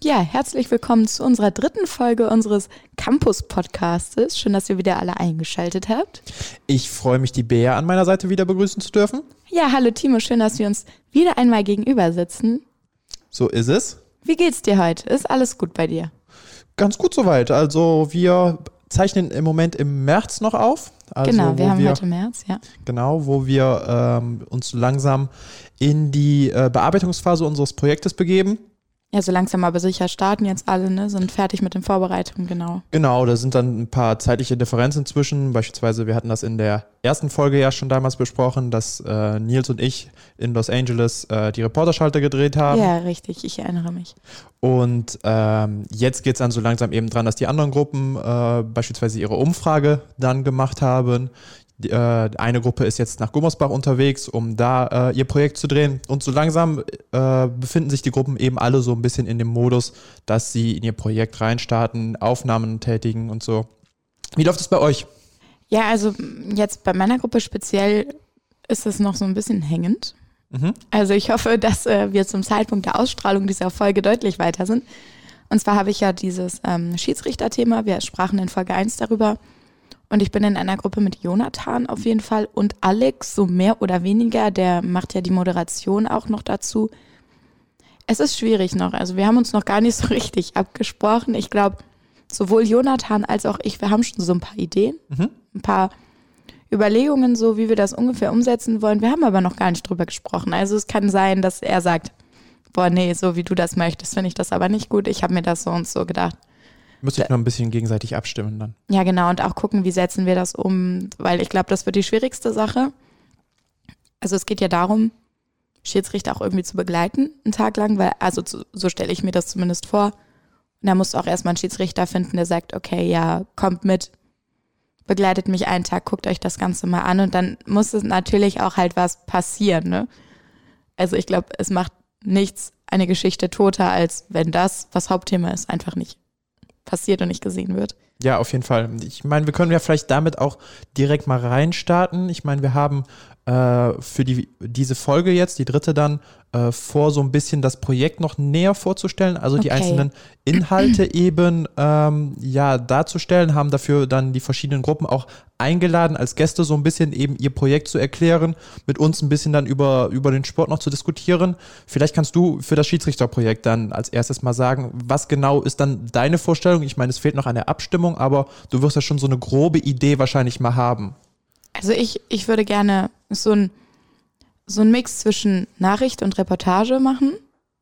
Ja, herzlich willkommen zu unserer 3. Folge unseres Campus-Podcastes. Schön, dass ihr wieder alle eingeschaltet habt. Ich freue mich, die Bea an meiner Seite wieder begrüßen zu dürfen. Ja, hallo Timo, schön, dass wir uns wieder einmal gegenüber sitzen. So ist es. Wie geht's dir heute? Ist alles gut bei dir? Ganz gut soweit. Also wir zeichnen im Moment im März noch auf. Also genau, wir haben heute März, ja. Genau, wo wir uns langsam in die Bearbeitungsphase unseres Projektes begeben. Ja, so langsam aber sicher starten jetzt alle, ne? Sind fertig mit den Vorbereitungen, genau. Genau, da sind dann ein paar zeitliche Differenzen zwischen. Beispielsweise, wir hatten das in der ersten Folge ja schon damals besprochen, dass Nils und ich in Los Angeles die Reporterschalter gedreht haben. Ja, richtig, ich erinnere mich. Und jetzt geht es dann so langsam eben dran, dass die anderen Gruppen beispielsweise ihre Umfrage dann gemacht haben. Eine Gruppe ist jetzt nach Gummersbach unterwegs, um da ihr Projekt zu drehen. Und so langsam befinden sich die Gruppen eben alle so ein bisschen in dem Modus, dass sie in ihr Projekt reinstarten, Aufnahmen tätigen und so. Wie läuft es bei euch? Ja, also jetzt bei meiner Gruppe speziell ist es noch so ein bisschen hängend. Also ich hoffe, dass wir zum Zeitpunkt der Ausstrahlung dieser Folge deutlich weiter sind. Und zwar habe ich ja dieses Schiedsrichterthema, wir sprachen in Folge 1 darüber. Und ich bin in einer Gruppe mit Jonathan auf jeden Fall und Alex, so mehr oder weniger, der macht ja die Moderation auch noch dazu. Es ist schwierig noch, also wir haben uns noch gar nicht so richtig abgesprochen. Ich glaube, sowohl Jonathan als auch ich, wir haben schon so ein paar Ideen, ein paar Überlegungen, so wie wir das ungefähr umsetzen wollen. Wir haben aber noch gar nicht drüber gesprochen. Also es kann sein, dass er sagt, boah nee, so wie du das möchtest, finde ich das aber nicht gut. Ich habe mir das so und so gedacht. Müsste ich noch ein bisschen gegenseitig abstimmen dann. Ja, genau. Und auch gucken, wie setzen wir das um, weil ich glaube, das wird die schwierigste Sache. Also es geht ja darum, Schiedsrichter auch irgendwie zu begleiten, einen Tag lang, weil, also so stelle ich mir das zumindest vor. Und da musst du auch erstmal einen Schiedsrichter finden, der sagt, okay, ja, kommt mit, begleitet mich einen Tag, guckt euch das Ganze mal an und dann muss es natürlich auch halt was passieren, ne? Also ich glaube, es macht nichts eine Geschichte toter, als wenn das, was Hauptthema ist, einfach nicht passiert und nicht gesehen wird. Ja, auf jeden Fall. Ich meine, wir können ja vielleicht damit auch direkt mal reinstarten. Ich meine, wir haben für diese Folge jetzt, die 3. dann, vor, so ein bisschen das Projekt noch näher vorzustellen, also die einzelnen Inhalte eben darzustellen, haben dafür dann die verschiedenen Gruppen auch eingeladen, als Gäste so ein bisschen eben ihr Projekt zu erklären, mit uns ein bisschen dann über den Sport noch zu diskutieren. Vielleicht kannst du für das Schiedsrichterprojekt dann als erstes mal sagen, was genau ist dann deine Vorstellung? Ich meine, es fehlt noch eine Abstimmung, aber du wirst ja schon so eine grobe Idee wahrscheinlich mal haben. Also ich würde gerne so ein Mix zwischen Nachricht und Reportage machen.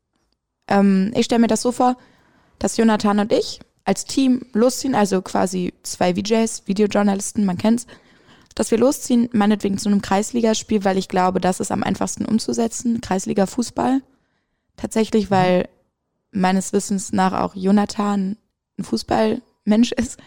Ich stelle mir das so vor, dass Jonathan und ich als Team losziehen, also quasi 2 VJs, Videojournalisten, man kennt's, dass wir losziehen, meinetwegen zu einem Kreisligaspiel, weil ich glaube, das ist am einfachsten umzusetzen, Kreisliga-Fußball. Tatsächlich, weil meines Wissens nach auch Jonathan ein Fußballmensch ist.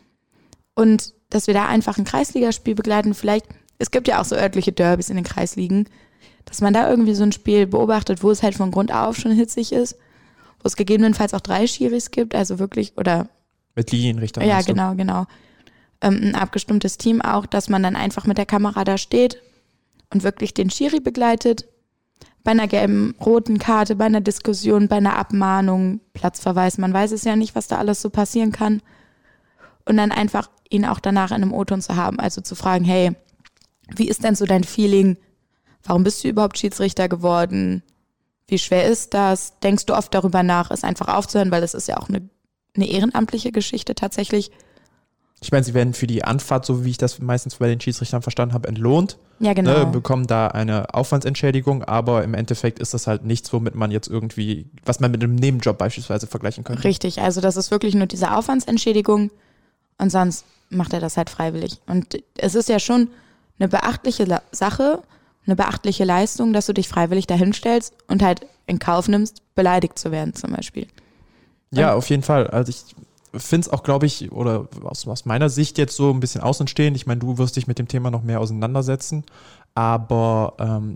Und dass wir da einfach ein Kreisligaspiel begleiten, vielleicht, es gibt ja auch so örtliche Derbys in den Kreisligen, dass man da irgendwie so ein Spiel beobachtet, wo es halt von Grund auf schon hitzig ist, wo es gegebenenfalls auch 3 Schiris gibt, also wirklich, oder... Mit Linienrichter. Ja, genau. Ein abgestimmtes Team auch, dass man dann einfach mit der Kamera da steht und wirklich den Schiri begleitet, bei einer gelben, roten Karte, bei einer Diskussion, bei einer Abmahnung, Platzverweis, man weiß es ja nicht, was da alles so passieren kann. Und dann einfach ihn auch danach in einem O-Ton zu haben, also zu fragen, hey, wie ist denn so dein Feeling? Warum bist du überhaupt Schiedsrichter geworden? Wie schwer ist das? Denkst du oft darüber nach, es einfach aufzuhören, weil es ist ja auch eine ehrenamtliche Geschichte tatsächlich. Ich meine, sie werden für die Anfahrt, so wie ich das meistens bei den Schiedsrichtern verstanden habe, entlohnt. Ja, genau. Ne, bekommen da eine Aufwandsentschädigung, aber im Endeffekt ist das halt nichts, womit man jetzt irgendwie, was man mit einem Nebenjob beispielsweise vergleichen könnte. Richtig, also das ist wirklich nur diese Aufwandsentschädigung und sonst macht er das halt freiwillig. Und es ist ja schon eine beachtliche Sache, eine beachtliche Leistung, dass du dich freiwillig dahinstellst und halt in Kauf nimmst, beleidigt zu werden zum Beispiel. Ja, auf jeden Fall. Also ich finde es auch, glaube ich, oder aus meiner Sicht jetzt so ein bisschen außenstehend, ich meine, du wirst dich mit dem Thema noch mehr auseinandersetzen, aber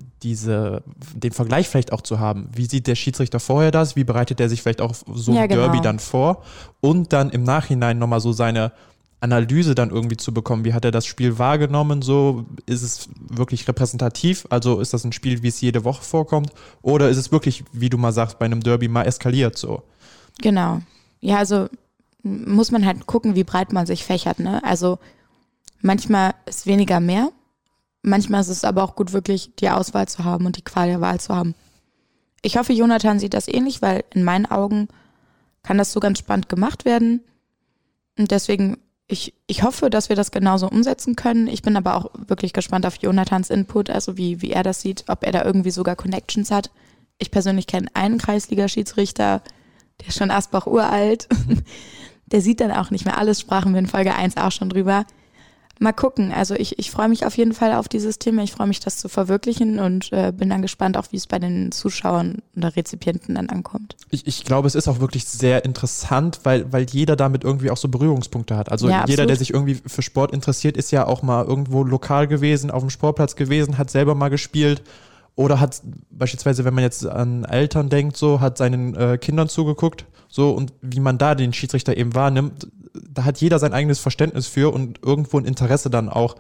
den Vergleich vielleicht auch zu haben, wie sieht der Schiedsrichter vorher das, wie bereitet er sich vielleicht auch so ein Derby dann vor und dann im Nachhinein nochmal so seine Analyse dann irgendwie zu bekommen, wie hat er das Spiel wahrgenommen, so ist es wirklich repräsentativ, also ist das ein Spiel, wie es jede Woche vorkommt, oder ist es wirklich, wie du mal sagst, bei einem Derby mal eskaliert so. Genau. Ja, also muss man halt gucken, wie breit man sich fächert, ne? Also manchmal ist weniger mehr. Manchmal ist es aber auch gut, wirklich die Auswahl zu haben und die Qual der Wahl zu haben. Ich hoffe, Jonathan sieht das ähnlich, weil in meinen Augen kann das so ganz spannend gemacht werden. Und deswegen, ich hoffe, dass wir das genauso umsetzen können. Ich bin aber auch wirklich gespannt auf Jonathans Input, also wie er das sieht, ob er da irgendwie sogar Connections hat. Ich persönlich kenne einen Kreisliga-Schiedsrichter, der ist schon Asbach uralt. Der sieht dann auch nicht mehr alles, sprachen wir in Folge 1 auch schon drüber. Mal gucken, also ich freue mich auf jeden Fall auf dieses Thema. Ich freue mich, das zu verwirklichen und bin dann gespannt auch, wie es bei den Zuschauern oder Rezipienten dann ankommt. Ich glaube, es ist auch wirklich sehr interessant, weil jeder damit irgendwie auch so Berührungspunkte hat. Also Ja, jeder, absolut. der sich irgendwie für Sport interessiert, ist ja auch mal irgendwo lokal gewesen, auf dem Sportplatz gewesen, hat selber mal gespielt oder hat beispielsweise, wenn man jetzt an Eltern denkt, so, hat seinen Kindern zugeguckt, so, und wie man da den Schiedsrichter eben wahrnimmt, da hat jeder sein eigenes Verständnis für und irgendwo ein Interesse dann auch,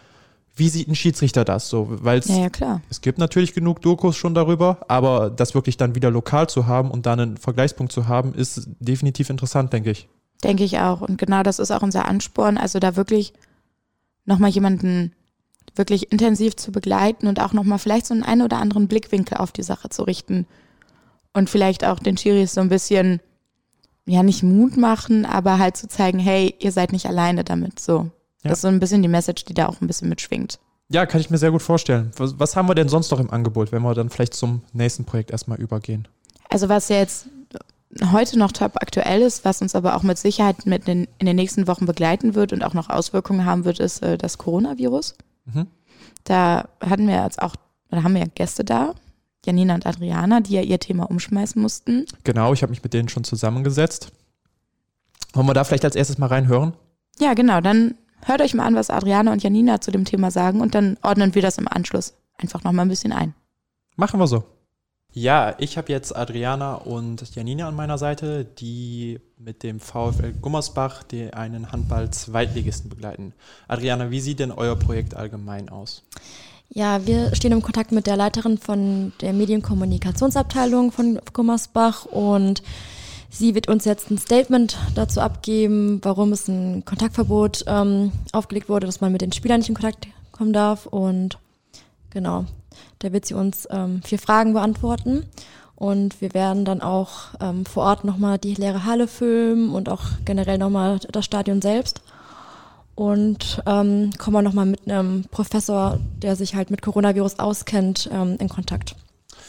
wie sieht ein Schiedsrichter das so, weil Ja, klar. es gibt natürlich genug Dokus schon darüber, aber das wirklich dann wieder lokal zu haben und dann einen Vergleichspunkt zu haben, ist definitiv interessant, denke ich. Denke ich auch. Und genau das ist auch unser Ansporn, also da wirklich nochmal jemanden wirklich intensiv zu begleiten und auch nochmal vielleicht so einen oder anderen Blickwinkel auf die Sache zu richten. Und vielleicht auch den Schiris so ein bisschen, ja, nicht Mut machen, aber halt zu zeigen, hey, ihr seid nicht alleine damit, so. Ja. Das ist so ein bisschen die Message, die da auch ein bisschen mitschwingt. Ja, kann ich mir sehr gut vorstellen. Was haben wir denn sonst noch im Angebot, wenn wir dann vielleicht zum nächsten Projekt erstmal übergehen? Also was ja jetzt heute noch top aktuell ist, was uns aber auch mit Sicherheit in den nächsten Wochen begleiten wird und auch noch Auswirkungen haben wird, ist das Coronavirus. Mhm. Da haben wir ja Gäste da, Janina und Adriana, die ja ihr Thema umschmeißen mussten. Genau, ich habe mich mit denen schon zusammengesetzt. Wollen wir da vielleicht als erstes mal reinhören? Ja, genau, dann hört euch mal an, was Adriana und Janina zu dem Thema sagen und dann ordnen wir das im Anschluss einfach nochmal ein bisschen ein. Machen wir so. Ja, ich habe jetzt Adriana und Janina an meiner Seite, die mit dem VfL Gummersbach einen Handball-Zweitligisten begleiten. Adriana, wie sieht denn euer Projekt allgemein aus? Ja, wir stehen im Kontakt mit der Leiterin von der Medienkommunikationsabteilung von Gummersbach und sie wird uns jetzt ein Statement dazu abgeben, warum es ein Kontaktverbot aufgelegt wurde, dass man mit den Spielern nicht in Kontakt kommen darf. Und genau, da wird sie uns 4 Fragen beantworten. Und wir werden dann auch vor Ort nochmal die leere Halle filmen und auch generell nochmal das Stadion selbst. Und kommen wir nochmal mit einem Professor, der sich halt mit Coronavirus auskennt, in Kontakt.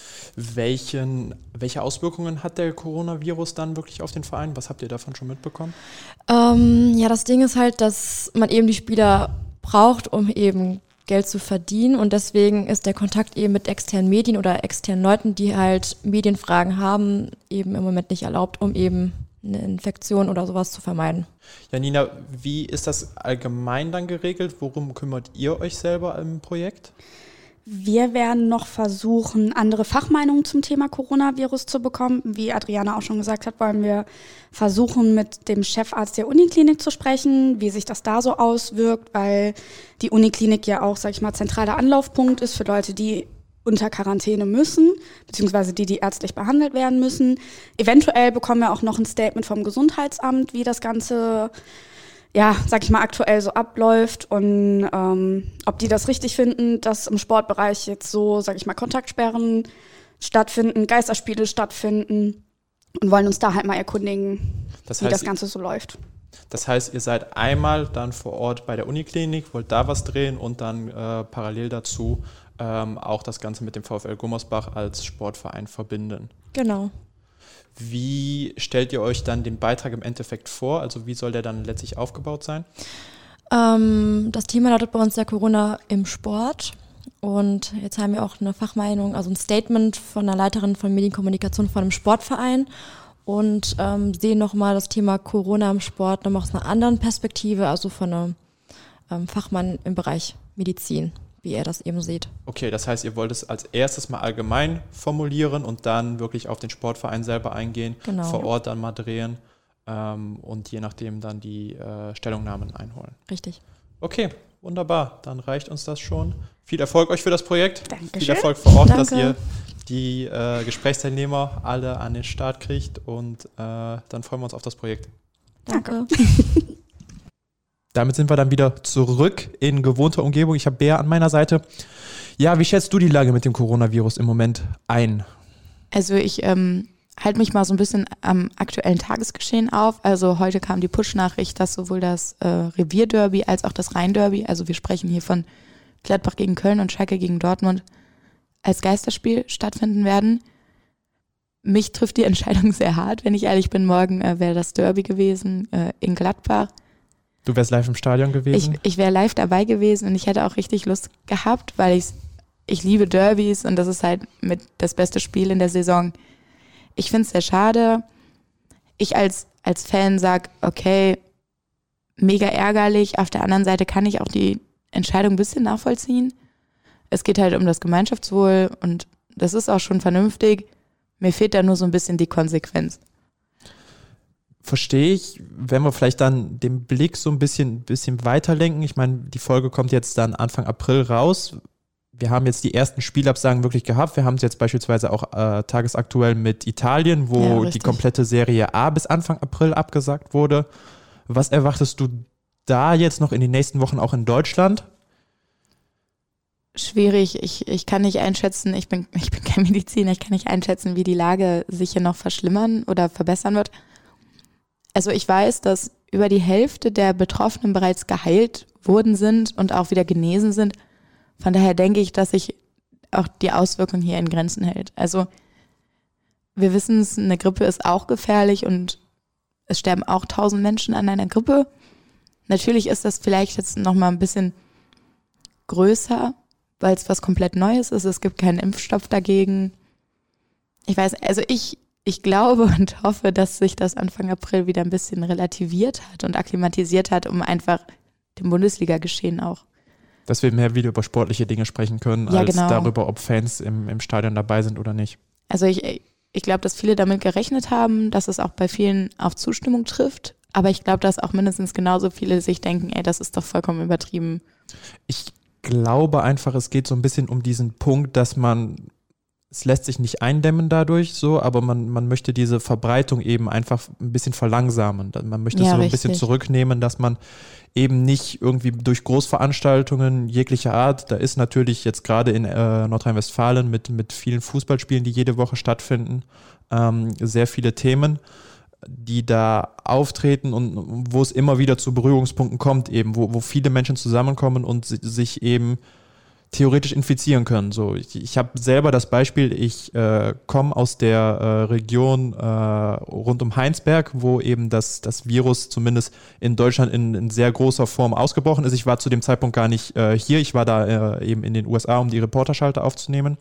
Welche Auswirkungen hat der Coronavirus dann wirklich auf den Verein? Was habt ihr davon schon mitbekommen? Ja, das Ding ist halt, dass man eben die Spieler braucht, um eben Geld zu verdienen. Und deswegen ist der Kontakt eben mit externen Medien oder externen Leuten, die halt Medienfragen haben, eben im Moment nicht erlaubt, um eben eine Infektion oder sowas zu vermeiden. Janina, wie ist das allgemein dann geregelt? Worum kümmert ihr euch selber im Projekt? Wir werden noch versuchen, andere Fachmeinungen zum Thema Coronavirus zu bekommen. Wie Adriana auch schon gesagt hat, wollen wir versuchen, mit dem Chefarzt der Uniklinik zu sprechen, wie sich das da so auswirkt, weil die Uniklinik ja auch, sag ich mal, zentraler Anlaufpunkt ist für Leute, die unter Quarantäne müssen, beziehungsweise die ärztlich behandelt werden müssen. Eventuell bekommen wir auch noch ein Statement vom Gesundheitsamt, wie das Ganze, ja, sag ich mal, aktuell so abläuft und ob die das richtig finden, dass im Sportbereich jetzt so, sag ich mal, Kontaktsperren stattfinden, Geisterspiele stattfinden und wollen uns da halt mal erkundigen, wie das Ganze so läuft. Das heißt, ihr seid einmal dann vor Ort bei der Uniklinik, wollt da was drehen und dann parallel dazu auch das Ganze mit dem VfL Gummersbach als Sportverein verbinden. Genau. Wie stellt ihr euch dann den Beitrag im Endeffekt vor? Also wie soll der dann letztlich aufgebaut sein? Das Thema lautet bei uns ja Corona im Sport. Und jetzt haben wir auch eine Fachmeinung, also ein Statement von der Leiterin von Medienkommunikation von einem Sportverein und sehen nochmal das Thema Corona im Sport nochmal aus einer anderen Perspektive, also von einem Fachmann im Bereich Medizin, wie er das eben sieht. Okay, das heißt, ihr wollt es als erstes mal allgemein formulieren und dann wirklich auf den Sportverein selber eingehen, Genau. vor Ort dann mal drehen und je nachdem dann die Stellungnahmen einholen. Richtig. Okay, wunderbar. Dann reicht uns das schon. Viel Erfolg euch für das Projekt. Dankeschön. Viel Erfolg vor Ort, Danke. dass ihr die Gesprächsteilnehmer alle an den Start kriegt und dann freuen wir uns auf das Projekt. Danke. Damit sind wir dann wieder zurück in gewohnter Umgebung. Ich habe Bea an meiner Seite. Ja, wie schätzt du die Lage mit dem Coronavirus im Moment ein? Also ich halte mich mal so ein bisschen am aktuellen Tagesgeschehen auf. Also heute kam die Push-Nachricht, dass sowohl das Revierderby als auch das Rhein-Derby, also wir sprechen hier von Gladbach gegen Köln und Schalke gegen Dortmund, als Geisterspiel stattfinden werden. Mich trifft die Entscheidung sehr hart, wenn ich ehrlich bin. Morgen wäre das Derby gewesen in Gladbach. Du wärst live im Stadion gewesen? Ich wäre live dabei gewesen und ich hätte auch richtig Lust gehabt, weil ich liebe Derbys und das ist halt mit das beste Spiel in der Saison. Ich finde es sehr schade. Ich als Fan sage, okay, mega ärgerlich. Auf der anderen Seite kann ich auch die Entscheidung ein bisschen nachvollziehen. Es geht halt um das Gemeinschaftswohl und das ist auch schon vernünftig. Mir fehlt da nur so ein bisschen die Konsequenz. Verstehe ich, wenn wir vielleicht dann den Blick so ein bisschen weiterlenken. Ich meine, die Folge kommt jetzt dann Anfang April raus. Wir haben jetzt die ersten Spielabsagen wirklich gehabt. Wir haben es jetzt beispielsweise auch tagesaktuell mit Italien, wo die komplette Serie A bis Anfang April abgesagt wurde. Was erwartest du da jetzt noch in den nächsten Wochen auch in Deutschland? Schwierig. Ich kann nicht einschätzen, ich bin kein Mediziner, ich kann nicht einschätzen, wie die Lage sich hier noch verschlimmern oder verbessern wird. Also ich weiß, dass über die Hälfte der Betroffenen bereits geheilt worden sind und auch wieder genesen sind. Von daher denke ich, dass sich auch die Auswirkung hier in Grenzen hält. Also wir wissen es, eine Grippe ist auch gefährlich und es sterben auch 1000 Menschen an einer Grippe. Natürlich ist das vielleicht jetzt nochmal ein bisschen größer, weil es was komplett Neues ist. Es gibt keinen Impfstoff dagegen. Ich weiß, also ich glaube und hoffe, dass sich das Anfang April wieder ein bisschen relativiert hat und akklimatisiert hat, um einfach dem Bundesliga-Geschehen auch. Dass wir mehr wieder über sportliche Dinge sprechen können, ja, als genau. darüber, ob Fans im Stadion dabei sind oder nicht. Also ich glaube, dass viele damit gerechnet haben, dass es auch bei vielen auf Zustimmung trifft. Aber ich glaube, dass auch mindestens genauso viele sich denken, ey, das ist doch vollkommen übertrieben. Ich glaube einfach, es geht so ein bisschen um diesen Punkt, dass es lässt sich nicht eindämmen dadurch so, aber man möchte diese Verbreitung eben einfach ein bisschen verlangsamen. Man möchte es so ein bisschen zurücknehmen, dass man eben nicht irgendwie durch Großveranstaltungen jeglicher Art, da ist natürlich jetzt gerade in Nordrhein-Westfalen mit vielen Fußballspielen, die jede Woche stattfinden, sehr viele Themen, die da auftreten und wo es immer wieder zu Berührungspunkten kommt, eben, wo viele Menschen zusammenkommen und sich eben theoretisch infizieren können. So, ich habe selber das Beispiel, ich komme aus der Region rund um Heinsberg, wo eben das Virus zumindest in Deutschland in sehr großer Form ausgebrochen ist. Ich war zu dem Zeitpunkt gar nicht hier, ich war da eben in den USA, um die Reporterschalte aufzunehmen.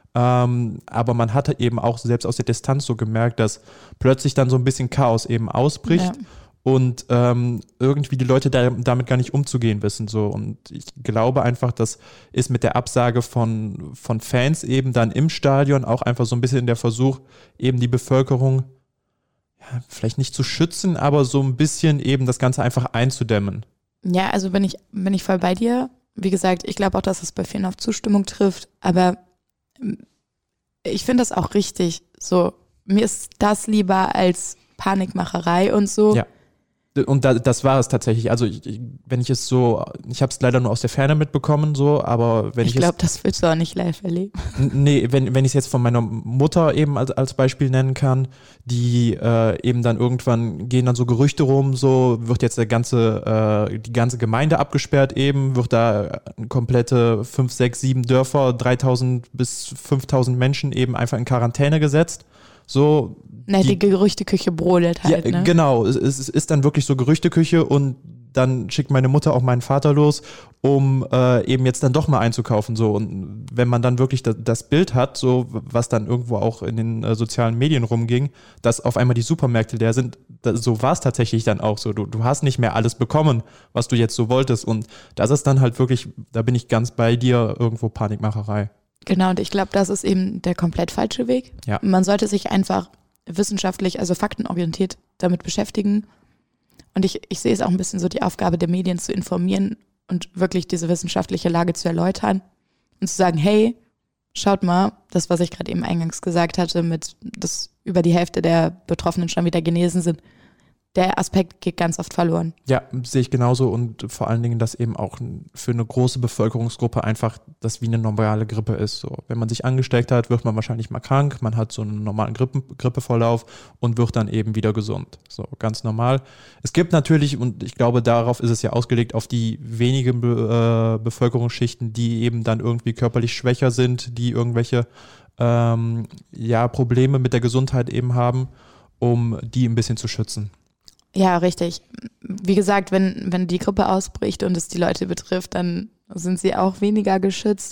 Aber man hatte eben auch selbst aus der Distanz so gemerkt, dass plötzlich dann so ein bisschen Chaos eben ausbricht. Ja. Und irgendwie die Leute damit gar nicht umzugehen wissen. So. Und ich glaube einfach, das ist mit der Absage von Fans eben dann im Stadion auch einfach so ein bisschen der Versuch, eben die Bevölkerung vielleicht nicht zu schützen, aber so ein bisschen eben das Ganze einfach einzudämmen. Ja, also bin ich voll bei dir. Wie gesagt, ich glaube auch, dass es bei vielen auf Zustimmung trifft, aber ich finde das auch richtig. So, mir ist das lieber als Panikmacherei und so. Ja. Und das war es tatsächlich. Also wenn ich es so, ich habe es leider nur aus der Ferne mitbekommen, so, aber wenn ich glaube, das willst du auch nicht live erleben. Nee, wenn ich es jetzt von meiner Mutter eben als Beispiel nennen kann, die eben dann irgendwann gehen dann so Gerüchte rum, so wird jetzt die ganze Gemeinde abgesperrt eben, wird da komplette 5, 6, 7 Dörfer, 3.000 bis 5.000 Menschen eben einfach in Quarantäne gesetzt. So, die Gerüchteküche brodelt halt, ja, ne? Genau, es ist dann wirklich so Gerüchteküche und dann schickt meine Mutter auch meinen Vater los, um eben jetzt dann doch mal einzukaufen. So. Und wenn man dann wirklich das Bild hat, so was dann irgendwo auch in den sozialen Medien rumging, dass auf einmal die Supermärkte leer sind, so war es tatsächlich dann auch so. Du hast nicht mehr alles bekommen, was du jetzt so wolltest. Und das ist dann halt wirklich, da bin ich ganz bei dir, irgendwo Panikmacherei. Genau, und ich glaube, das ist eben der komplett falsche Weg. Ja. Man sollte sich einfach wissenschaftlich, also faktenorientiert damit beschäftigen. Und ich sehe es auch ein bisschen so die Aufgabe der Medien zu informieren und wirklich diese wissenschaftliche Lage zu erläutern und zu sagen, hey, schaut mal, das, was ich gerade eben eingangs gesagt hatte, mit dass über die Hälfte der Betroffenen schon wieder genesen sind, der Aspekt geht ganz oft verloren. Ja, sehe ich genauso und vor allen Dingen, dass eben auch für eine große Bevölkerungsgruppe einfach das wie eine normale Grippe ist. So, wenn man sich angesteckt hat, wird man wahrscheinlich mal krank, man hat so einen normalen Grippeverlauf und wird dann eben wieder gesund. So, ganz normal. Es gibt natürlich, und ich glaube, darauf ist es ja ausgelegt, auf die wenigen Bevölkerungsschichten, die eben dann irgendwie körperlich schwächer sind, die irgendwelche Probleme mit der Gesundheit eben haben, um die ein bisschen zu schützen. Ja, richtig. Wie gesagt, wenn die Grippe ausbricht und es die Leute betrifft, dann sind sie auch weniger geschützt.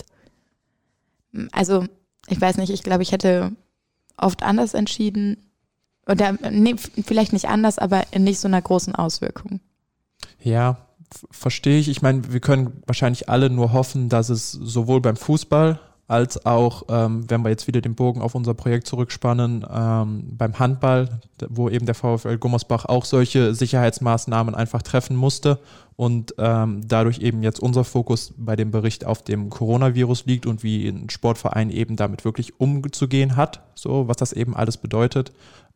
Also, ich weiß nicht, ich glaube, ich hätte oft anders entschieden. Oder, nee, vielleicht nicht anders, aber in nicht so einer großen Auswirkung. Ja, verstehe ich. Ich meine, wir können wahrscheinlich alle nur hoffen, dass es sowohl beim Fußball als auch, wenn wir jetzt wieder den Bogen auf unser Projekt zurückspannen, beim Handball, wo eben der VfL Gummersbach auch solche Sicherheitsmaßnahmen einfach treffen musste und dadurch eben jetzt unser Fokus bei dem Bericht auf dem Coronavirus liegt und wie ein Sportverein eben damit wirklich umzugehen hat, so was das eben alles bedeutet,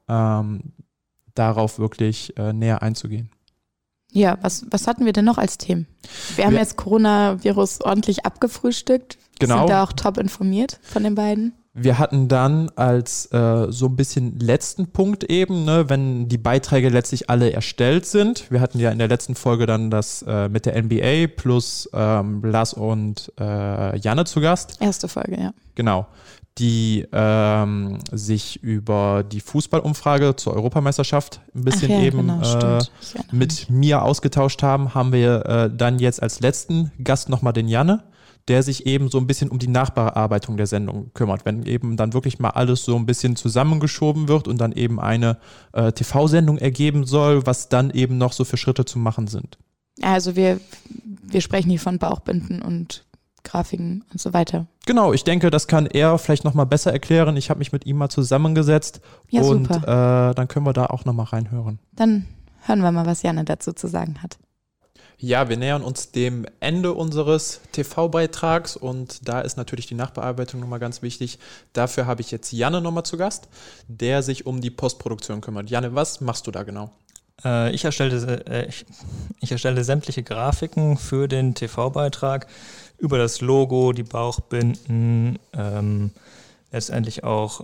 darauf wirklich näher einzugehen. Ja, was hatten wir denn noch als Themen? Wir haben jetzt Coronavirus ordentlich abgefrühstückt. Genau. Sind da auch top informiert von den beiden? Wir hatten dann als so ein bisschen letzten Punkt eben, ne, wenn die Beiträge letztlich alle erstellt sind. Wir hatten ja in der letzten Folge dann das mit der NBA plus Lars und Janne zu Gast. Erste Folge, ja. Genau. Die sich über die Fußballumfrage zur Europameisterschaft ein bisschen mit mir ausgetauscht haben wir dann jetzt als letzten Gast nochmal den Janne, der sich eben so ein bisschen um die Nachbearbeitung der Sendung kümmert. Wenn eben dann wirklich mal alles so ein bisschen zusammengeschoben wird und dann eben eine TV-Sendung ergeben soll, was dann eben noch so für Schritte zu machen sind. Also wir sprechen hier von Bauchbinden und Grafiken und so weiter. Genau, ich denke, das kann er vielleicht nochmal besser erklären. Ich habe mich mit ihm mal zusammengesetzt und dann können wir da auch nochmal reinhören. Dann hören wir mal, was Janne dazu zu sagen hat. Ja, wir nähern uns dem Ende unseres TV-Beitrags und da ist natürlich die Nachbearbeitung nochmal ganz wichtig. Dafür habe ich jetzt Janne nochmal zu Gast, der sich um die Postproduktion kümmert. Janne, was machst du da genau? Ich erstelle sämtliche Grafiken für den TV-Beitrag über das Logo, die Bauchbinden, letztendlich auch,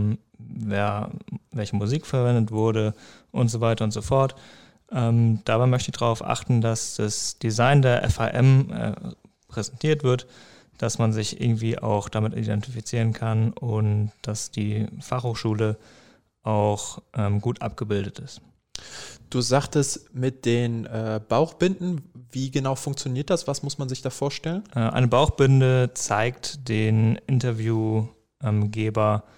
welche Musik verwendet wurde und so weiter und so fort. Dabei möchte ich darauf achten, dass das Design der FAM präsentiert wird, dass man sich irgendwie auch damit identifizieren kann und dass die Fachhochschule auch gut abgebildet ist. Du sagtest mit den Bauchbinden, wie genau funktioniert das? Was muss man sich da vorstellen? Eine Bauchbinde zeigt den Interviewgeber,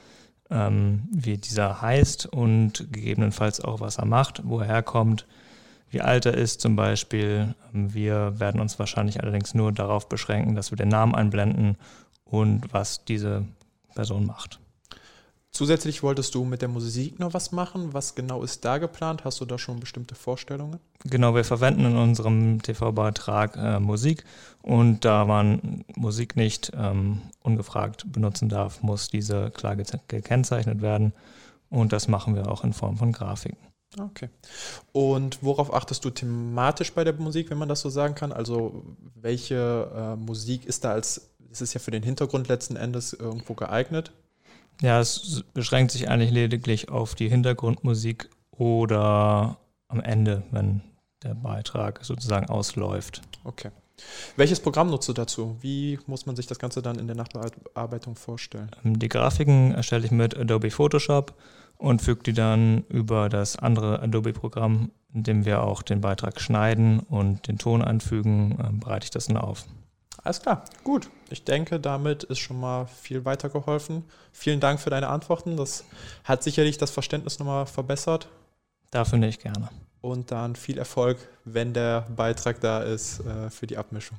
wie dieser heißt und gegebenenfalls auch, was er macht, wo er herkommt, wie alt er ist zum Beispiel. Wir werden uns wahrscheinlich allerdings nur darauf beschränken, dass wir den Namen einblenden und was diese Person macht. Zusätzlich wolltest du mit der Musik noch was machen. Was genau ist da geplant? Hast du da schon bestimmte Vorstellungen? Genau, wir verwenden in unserem TV-Beitrag Musik und da man Musik nicht ungefragt benutzen darf, muss diese klar gekennzeichnet werden und das machen wir auch in Form von Grafiken. Okay. Und worauf achtest du thematisch bei der Musik, wenn man das so sagen kann? Also welche Musik ist da es ist ja für den Hintergrund letzten Endes irgendwo geeignet? Ja, es beschränkt sich eigentlich lediglich auf die Hintergrundmusik oder am Ende, wenn der Beitrag sozusagen ausläuft. Okay. Welches Programm nutzt du dazu? Wie muss man sich das Ganze dann in der Nachbearbeitung vorstellen? Die Grafiken erstelle ich mit Adobe Photoshop und füge die dann über das andere Adobe-Programm, in dem wir auch den Beitrag schneiden und den Ton einfügen, bereite ich das dann auf. Alles klar, gut. Ich denke, damit ist schon mal viel weitergeholfen. Vielen Dank für deine Antworten. Das hat sicherlich das Verständnis nochmal verbessert. Dafür nicht gerne. Und dann viel Erfolg, wenn der Beitrag da ist, für die Abmischung.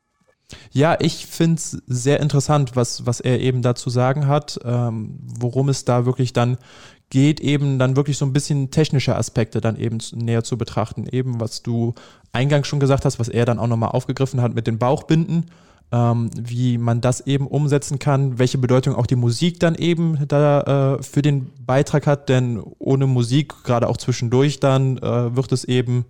Ja, ich finde es sehr interessant, was er eben da zu sagen hat, worum es da wirklich dann geht, eben dann wirklich so ein bisschen technische Aspekte dann eben näher zu betrachten. Eben, was du eingangs schon gesagt hast, was er dann auch nochmal aufgegriffen hat mit den Bauchbinden, wie man das eben umsetzen kann, welche Bedeutung auch die Musik dann eben da für den Beitrag hat, denn ohne Musik, gerade auch zwischendurch dann, wird es eben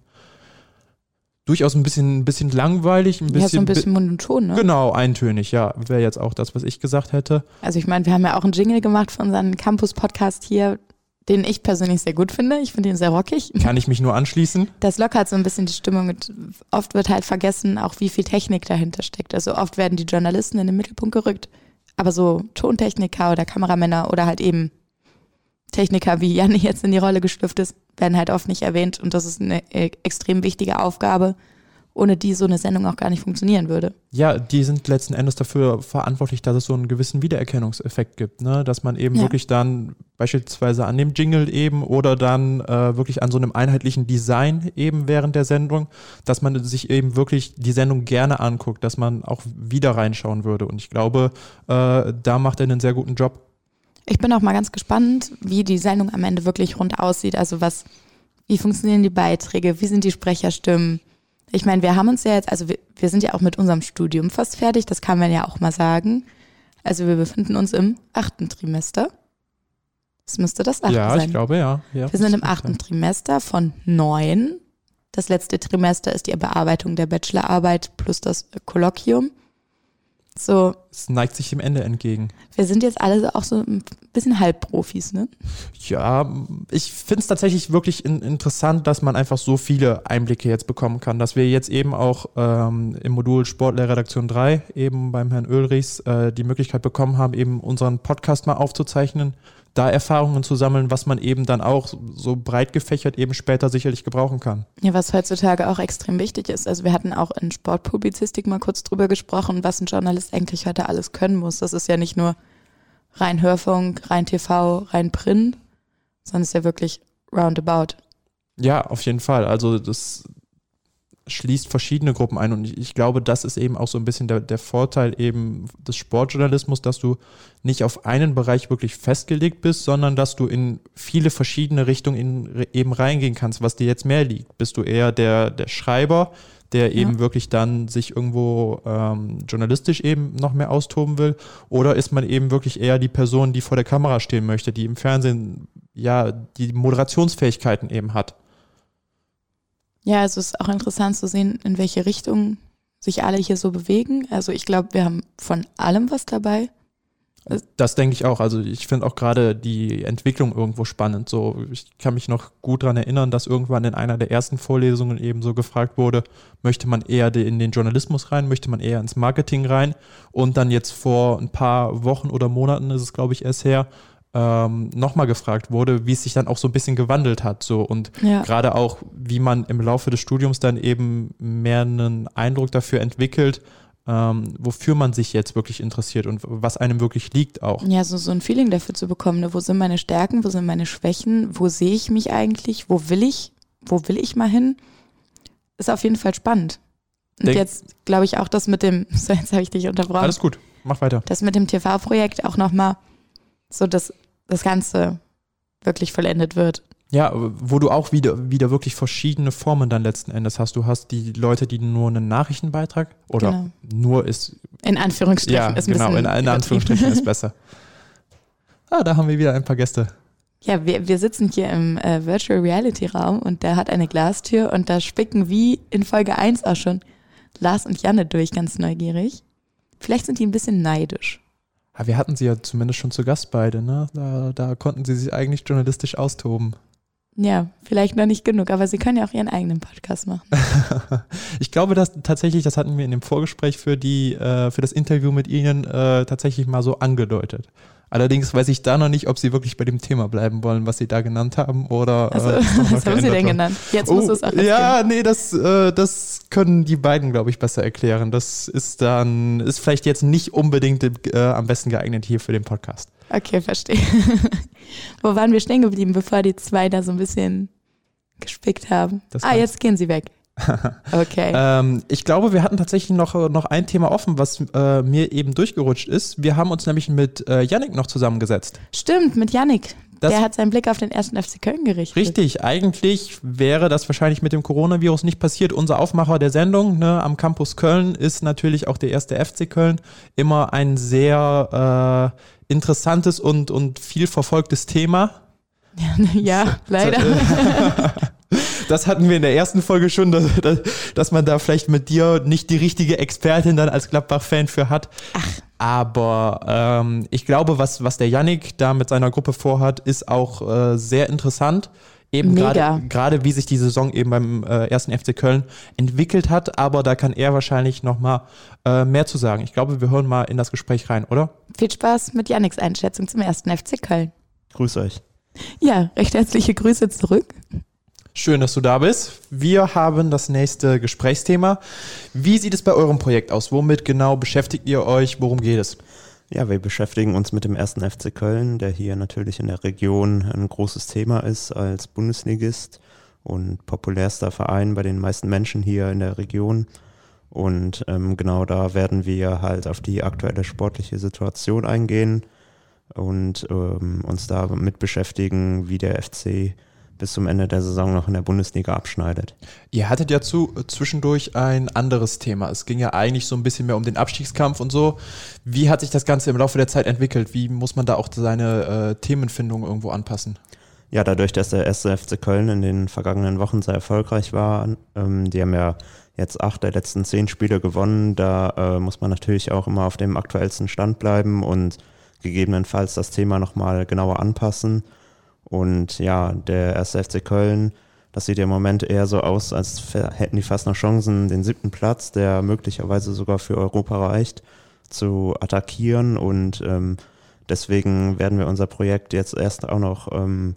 durchaus ein bisschen langweilig. So ein bisschen monoton, ne? Genau, eintönig, ja. Wäre jetzt auch das, was ich gesagt hätte. Also ich meine, wir haben ja auch einen Jingle gemacht für unseren Campus-Podcast hier, den ich persönlich sehr gut finde. Ich finde ihn sehr rockig. Kann ich mich nur anschließen. Das lockert so ein bisschen die Stimmung. Und oft wird halt vergessen, auch wie viel Technik dahinter steckt. Also oft werden die Journalisten in den Mittelpunkt gerückt, aber so Tontechniker oder Kameramänner oder halt eben Techniker, wie Janni jetzt in die Rolle geschlüpft ist, werden halt oft nicht erwähnt. Und das ist eine extrem wichtige Aufgabe, ohne die so eine Sendung auch gar nicht funktionieren würde. Ja, die sind letzten Endes dafür verantwortlich, dass es so einen gewissen Wiedererkennungseffekt gibt, ne? Dass man eben wirklich dann beispielsweise an dem Jingle eben oder dann wirklich an so einem einheitlichen Design eben während der Sendung, dass man sich eben wirklich die Sendung gerne anguckt, dass man auch wieder reinschauen würde. Und ich glaube, da macht er einen sehr guten Job. Ich bin auch mal ganz gespannt, wie die Sendung am Ende wirklich rund aussieht. Also wie funktionieren die Beiträge, wie sind die Sprecherstimmen? Ich meine, wir haben uns ja jetzt, also wir sind ja auch mit unserem Studium fast fertig, das kann man ja auch mal sagen. Also wir befinden uns im 8. Trimester. Das müsste das 8. sein. Ja, ich glaube, ja. Wir sind im 8. Trimester von 9. Das letzte Trimester ist die Bearbeitung der Bachelorarbeit plus das Kolloquium. So. Es neigt sich dem Ende entgegen. Wir sind jetzt alle auch so ein bisschen Halbprofis, ne? Ja, ich finde es tatsächlich wirklich interessant, dass man einfach so viele Einblicke jetzt bekommen kann, dass wir jetzt eben auch im Modul Sportlehrredaktion 3 eben beim Herrn Oelrichs die Möglichkeit bekommen haben, eben unseren Podcast mal aufzuzeichnen, da Erfahrungen zu sammeln, was man eben dann auch so breit gefächert eben später sicherlich gebrauchen kann. Ja, was heutzutage auch extrem wichtig ist. Also wir hatten auch in Sportpublizistik mal kurz drüber gesprochen, was ein Journalist eigentlich heute alles können muss. Das ist ja nicht nur rein Hörfunk, rein TV, rein Print, sondern es ist ja wirklich roundabout. Ja, auf jeden Fall. Also das schließt verschiedene Gruppen ein und ich glaube, das ist eben auch so ein bisschen der Vorteil eben des Sportjournalismus, dass du nicht auf einen Bereich wirklich festgelegt bist, sondern dass du in viele verschiedene Richtungen eben reingehen kannst, was dir jetzt mehr liegt. Bist du eher der Schreiber, der eben wirklich dann sich irgendwo journalistisch eben noch mehr austoben will, oder ist man eben wirklich eher die Person, die vor der Kamera stehen möchte, die im Fernsehen ja die Moderationsfähigkeiten eben hat. Ja, also es ist auch interessant zu sehen, in welche Richtung sich alle hier so bewegen. Also ich glaube, wir haben von allem was dabei. Das denke ich auch. Also ich finde auch gerade die Entwicklung irgendwo spannend. So, ich kann mich noch gut daran erinnern, dass irgendwann in einer der ersten Vorlesungen eben so gefragt wurde, möchte man eher in den Journalismus rein, möchte man eher ins Marketing rein? Und dann jetzt vor ein paar Wochen oder Monaten ist es, glaube ich, erst her, nochmal gefragt wurde, wie es sich dann auch so ein bisschen gewandelt hat. So. Und gerade auch, wie man im Laufe des Studiums dann eben mehr einen Eindruck dafür entwickelt, wofür man sich jetzt wirklich interessiert und was einem wirklich liegt auch. Ja, so ein Feeling dafür zu bekommen, ne? Wo sind meine Stärken, wo sind meine Schwächen, wo sehe ich mich eigentlich, wo will ich mal hin, ist auf jeden Fall spannend. Und jetzt glaube ich auch, dass mit dem, so jetzt habe ich dich unterbrochen. Alles gut, mach weiter. Das mit dem TV-Projekt auch nochmal so das Ganze wirklich vollendet wird. Ja, wo du auch wieder wirklich verschiedene Formen dann letzten Endes hast. Du hast die Leute, die nur einen Nachrichtenbeitrag oder nur ist... In Anführungsstrichen ja, ist ein genau, bisschen in Anführungsstrichen ist besser. Da haben wir wieder ein paar Gäste. Ja, wir sitzen hier im Virtual Reality Raum und der hat eine Glastür und da spicken wie in Folge 1 auch schon Lars und Janne durch, ganz neugierig. Vielleicht sind die ein bisschen neidisch. Ja, wir hatten sie ja zumindest schon zu Gast beide, ne? Da konnten sie sich eigentlich journalistisch austoben. Ja, vielleicht noch nicht genug, aber sie können ja auch ihren eigenen Podcast machen. Ich glaube, dass tatsächlich, das hatten wir in dem Vorgespräch für das Interview mit Ihnen tatsächlich mal so angedeutet. Allerdings weiß ich da noch nicht, ob Sie wirklich bei dem Thema bleiben wollen, was Sie da genannt haben, oder. Also, was haben Sie denn genannt? Jetzt musst du es auch erzählen. Ja, nee, das können die beiden, glaube ich, besser erklären. Das ist vielleicht jetzt nicht unbedingt am besten geeignet hier für den Podcast. Okay, verstehe. Wo waren wir stehen geblieben, bevor die zwei da so ein bisschen gespickt haben? Jetzt gehen sie weg. Okay. Ich glaube, wir hatten tatsächlich noch ein Thema offen, was mir eben durchgerutscht ist. Wir haben uns nämlich mit Yannick noch zusammengesetzt. Stimmt, mit Yannick. Der hat seinen Blick auf den 1. FC Köln gerichtet. Richtig, eigentlich wäre das wahrscheinlich mit dem Coronavirus nicht passiert. Unser Aufmacher der Sendung, ne, am Campus Köln ist natürlich auch der 1. FC Köln. Immer ein sehr interessantes und viel verfolgtes Thema. Ja, leider. Das hatten wir in der ersten Folge schon, dass man da vielleicht mit dir nicht die richtige Expertin dann als Gladbach-Fan für hat. Ach. Aber ich glaube, was der Yannick da mit seiner Gruppe vorhat, ist auch sehr interessant. Eben gerade wie sich die Saison eben beim 1. FC Köln entwickelt hat. Aber da kann er wahrscheinlich nochmal mehr zu sagen. Ich glaube, wir hören mal in das Gespräch rein, oder? Viel Spaß mit Yannicks Einschätzung zum 1. FC Köln. Grüß euch. Ja, recht herzliche Grüße zurück. Schön, dass du da bist. Wir haben das nächste Gesprächsthema. Wie sieht es bei eurem Projekt aus? Womit genau beschäftigt ihr euch? Worum geht es? Ja, wir beschäftigen uns mit dem 1. FC Köln, der hier natürlich in der Region ein großes Thema ist als Bundesligist und populärster Verein bei den meisten Menschen hier in der Region. Und genau da werden wir halt auf die aktuelle sportliche Situation eingehen und uns damit beschäftigen, wie der FC bis zum Ende der Saison noch in der Bundesliga abschneidet. Ihr hattet ja zwischendurch ein anderes Thema. Es ging ja eigentlich so ein bisschen mehr um den Abstiegskampf und so. Wie hat sich das Ganze im Laufe der Zeit entwickelt? Wie muss man da auch seine Themenfindung irgendwo anpassen? Ja, dadurch, dass der 1. FC Köln in den vergangenen Wochen sehr erfolgreich war, die haben ja jetzt 8 der letzten 10 Spiele gewonnen, da muss man natürlich auch immer auf dem aktuellsten Stand bleiben und gegebenenfalls das Thema nochmal genauer anpassen. Und ja, der 1. FC Köln, das sieht ja im Moment eher so aus, als hätten die fast noch Chancen, den 7. Platz, der möglicherweise sogar für Europa reicht, zu attackieren. Und deswegen werden wir unser Projekt jetzt erst auch noch ein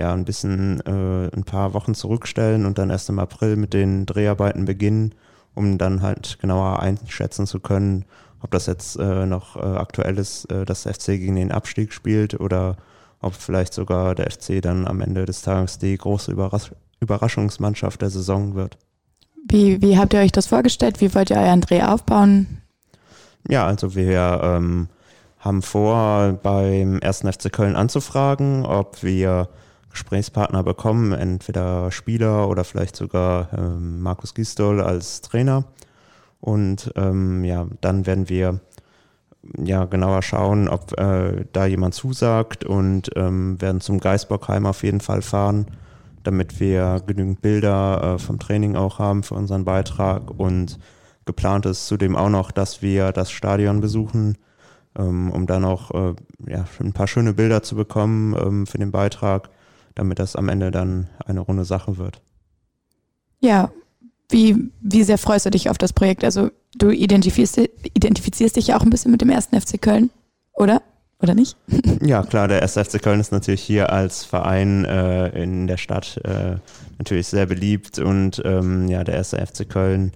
paar Wochen zurückstellen und dann erst im April mit den Dreharbeiten beginnen, um dann halt genauer einschätzen zu können, ob das jetzt noch aktuell ist, dass der FC gegen den Abstieg spielt oder ob vielleicht sogar der FC dann am Ende des Tages die große Überraschungsmannschaft der Saison wird. Wie habt ihr euch das vorgestellt? Wie wollt ihr euren Dreh aufbauen? Ja, also wir haben vor, beim 1. FC Köln anzufragen, ob wir Gesprächspartner bekommen, entweder Spieler oder vielleicht sogar Markus Gisdol als Trainer. Und dann werden wir genauer schauen, ob da jemand zusagt und werden zum Geisbockheim auf jeden Fall fahren, damit wir genügend Bilder vom Training auch haben für unseren Beitrag. Und geplant ist zudem auch noch, dass wir das Stadion besuchen, um dann auch ein paar schöne Bilder zu bekommen für den Beitrag, damit das am Ende dann eine runde Sache wird. Ja, wie sehr freust du dich auf das Projekt? Also du identifizierst dich ja auch ein bisschen mit dem 1. FC Köln, oder? Oder nicht? Ja, klar, der 1. FC Köln ist natürlich hier als Verein in der Stadt natürlich sehr beliebt und der 1. FC Köln,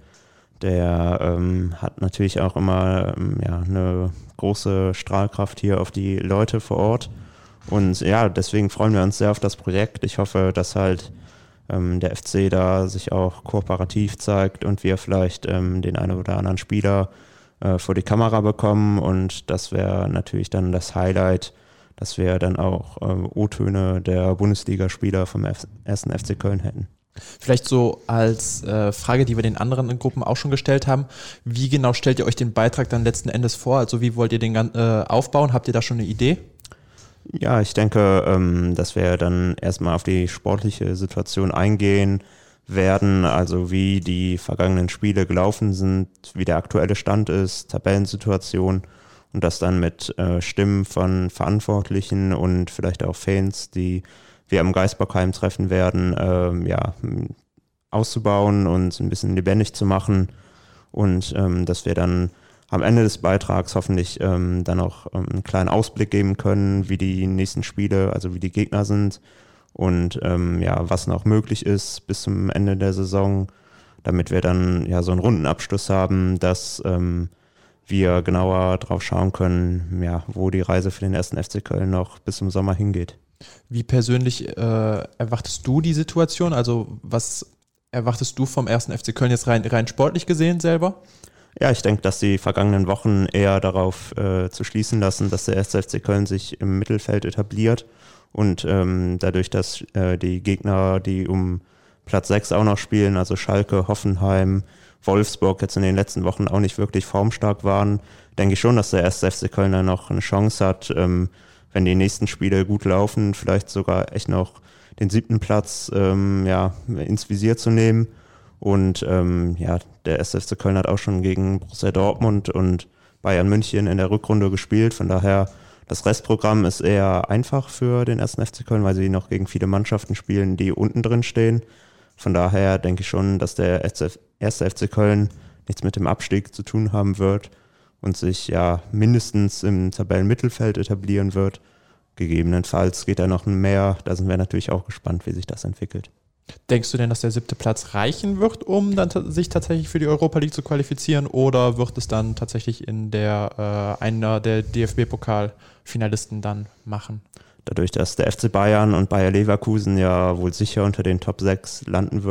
der hat natürlich auch immer eine große Strahlkraft hier auf die Leute vor Ort. Und ja, deswegen freuen wir uns sehr auf das Projekt. Ich hoffe, dass halt der FC da sich auch kooperativ zeigt und wir vielleicht den einen oder anderen Spieler vor die Kamera bekommen. Und das wäre natürlich dann das Highlight, dass wir dann auch O-Töne der Bundesligaspieler vom 1. FC Köln hätten. Vielleicht so als Frage, die wir den anderen Gruppen auch schon gestellt haben. Wie genau stellt ihr euch den Beitrag dann letzten Endes vor? Also wie wollt ihr den aufbauen? Habt ihr da schon eine Idee? Ja, ich denke, dass wir dann erstmal auf die sportliche Situation eingehen werden, also wie die vergangenen Spiele gelaufen sind, wie der aktuelle Stand ist, Tabellensituation und das dann mit Stimmen von Verantwortlichen und vielleicht auch Fans, die wir am Geisbockheim treffen werden, auszubauen und ein bisschen lebendig zu machen und dass wir dann am Ende des Beitrags hoffentlich dann auch einen kleinen Ausblick geben können, wie die nächsten Spiele, also wie die Gegner sind und was noch möglich ist bis zum Ende der Saison, damit wir dann so einen runden Abschluss haben, dass wir genauer drauf schauen können, wo die Reise für den 1. FC Köln noch bis zum Sommer hingeht. Wie persönlich erwartest du die Situation? Also was erwartest du vom 1. FC Köln jetzt rein sportlich gesehen selber? Ja, ich denke, dass die vergangenen Wochen eher darauf zu schließen lassen, dass der 1. FC Köln sich im Mittelfeld etabliert Und dadurch, dass die Gegner, die um Platz 6 auch noch spielen, also Schalke, Hoffenheim, Wolfsburg jetzt in den letzten Wochen auch nicht wirklich formstark waren, denke ich schon, dass der 1. FC Köln da noch eine Chance hat, wenn die nächsten Spiele gut laufen, vielleicht sogar echt noch den 7. Platz ins Visier zu nehmen. Und der 1. FC Köln hat auch schon gegen Borussia Dortmund und Bayern München in der Rückrunde gespielt. Von daher, das Restprogramm ist eher einfach für den 1. FC Köln, weil sie noch gegen viele Mannschaften spielen, die unten drin stehen. Von daher denke ich schon, dass der 1. FC Köln nichts mit dem Abstieg zu tun haben wird und sich ja mindestens im Tabellenmittelfeld etablieren wird. Gegebenenfalls geht da noch mehr. Da sind wir natürlich auch gespannt, wie sich das entwickelt. Denkst du denn, dass der 7. Platz reichen wird, um dann sich tatsächlich für die Europa League zu qualifizieren, oder wird es dann tatsächlich in einer der DFB-Pokal-Finalisten dann machen? Dadurch, dass der FC Bayern und Bayer Leverkusen ja wohl sicher unter den Top 6 landen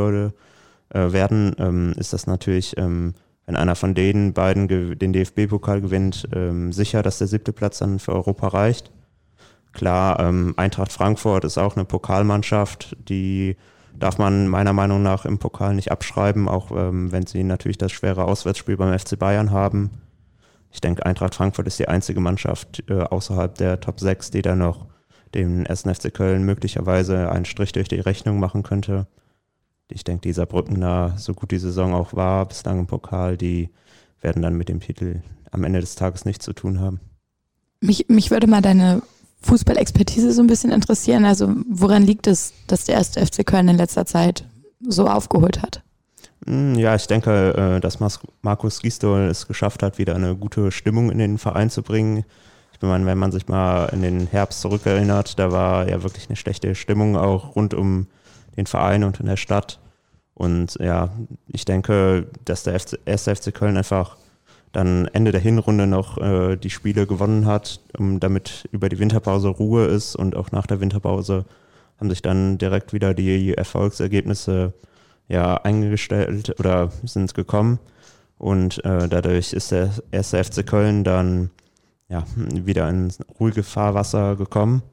werden, ist das natürlich, wenn einer von den beiden den DFB-Pokal gewinnt, sicher, dass der 7. Platz dann für Europa reicht. Klar, Eintracht Frankfurt ist auch eine Pokalmannschaft, die darf man meiner Meinung nach im Pokal nicht abschreiben, auch wenn sie natürlich das schwere Auswärtsspiel beim FC Bayern haben. Ich denke, Eintracht Frankfurt ist die einzige Mannschaft außerhalb der Top 6, die da noch dem 1. FC Köln möglicherweise einen Strich durch die Rechnung machen könnte. Ich denke, die Saarbrückener, so gut die Saison auch war, bislang im Pokal, die werden dann mit dem Titel am Ende des Tages nichts zu tun haben. Mich würde mal deine Fußballexpertise so ein bisschen interessieren. Also woran liegt es, dass der 1. FC Köln in letzter Zeit so aufgeholt hat? Ja, ich denke, dass Markus Gisdol es geschafft hat, wieder eine gute Stimmung in den Verein zu bringen. Ich meine, wenn man sich mal in den Herbst zurückerinnert, da war ja wirklich eine schlechte Stimmung auch rund um den Verein und in der Stadt. Und ja, ich denke, dass der 1. FC Köln einfach dann Ende der Hinrunde noch die Spiele gewonnen hat, damit über die Winterpause Ruhe ist, und auch nach der Winterpause haben sich dann direkt wieder die Erfolgsergebnisse eingestellt oder sind gekommen, und dadurch ist der 1. FC Köln dann wieder in ruhige Fahrwasser gekommen.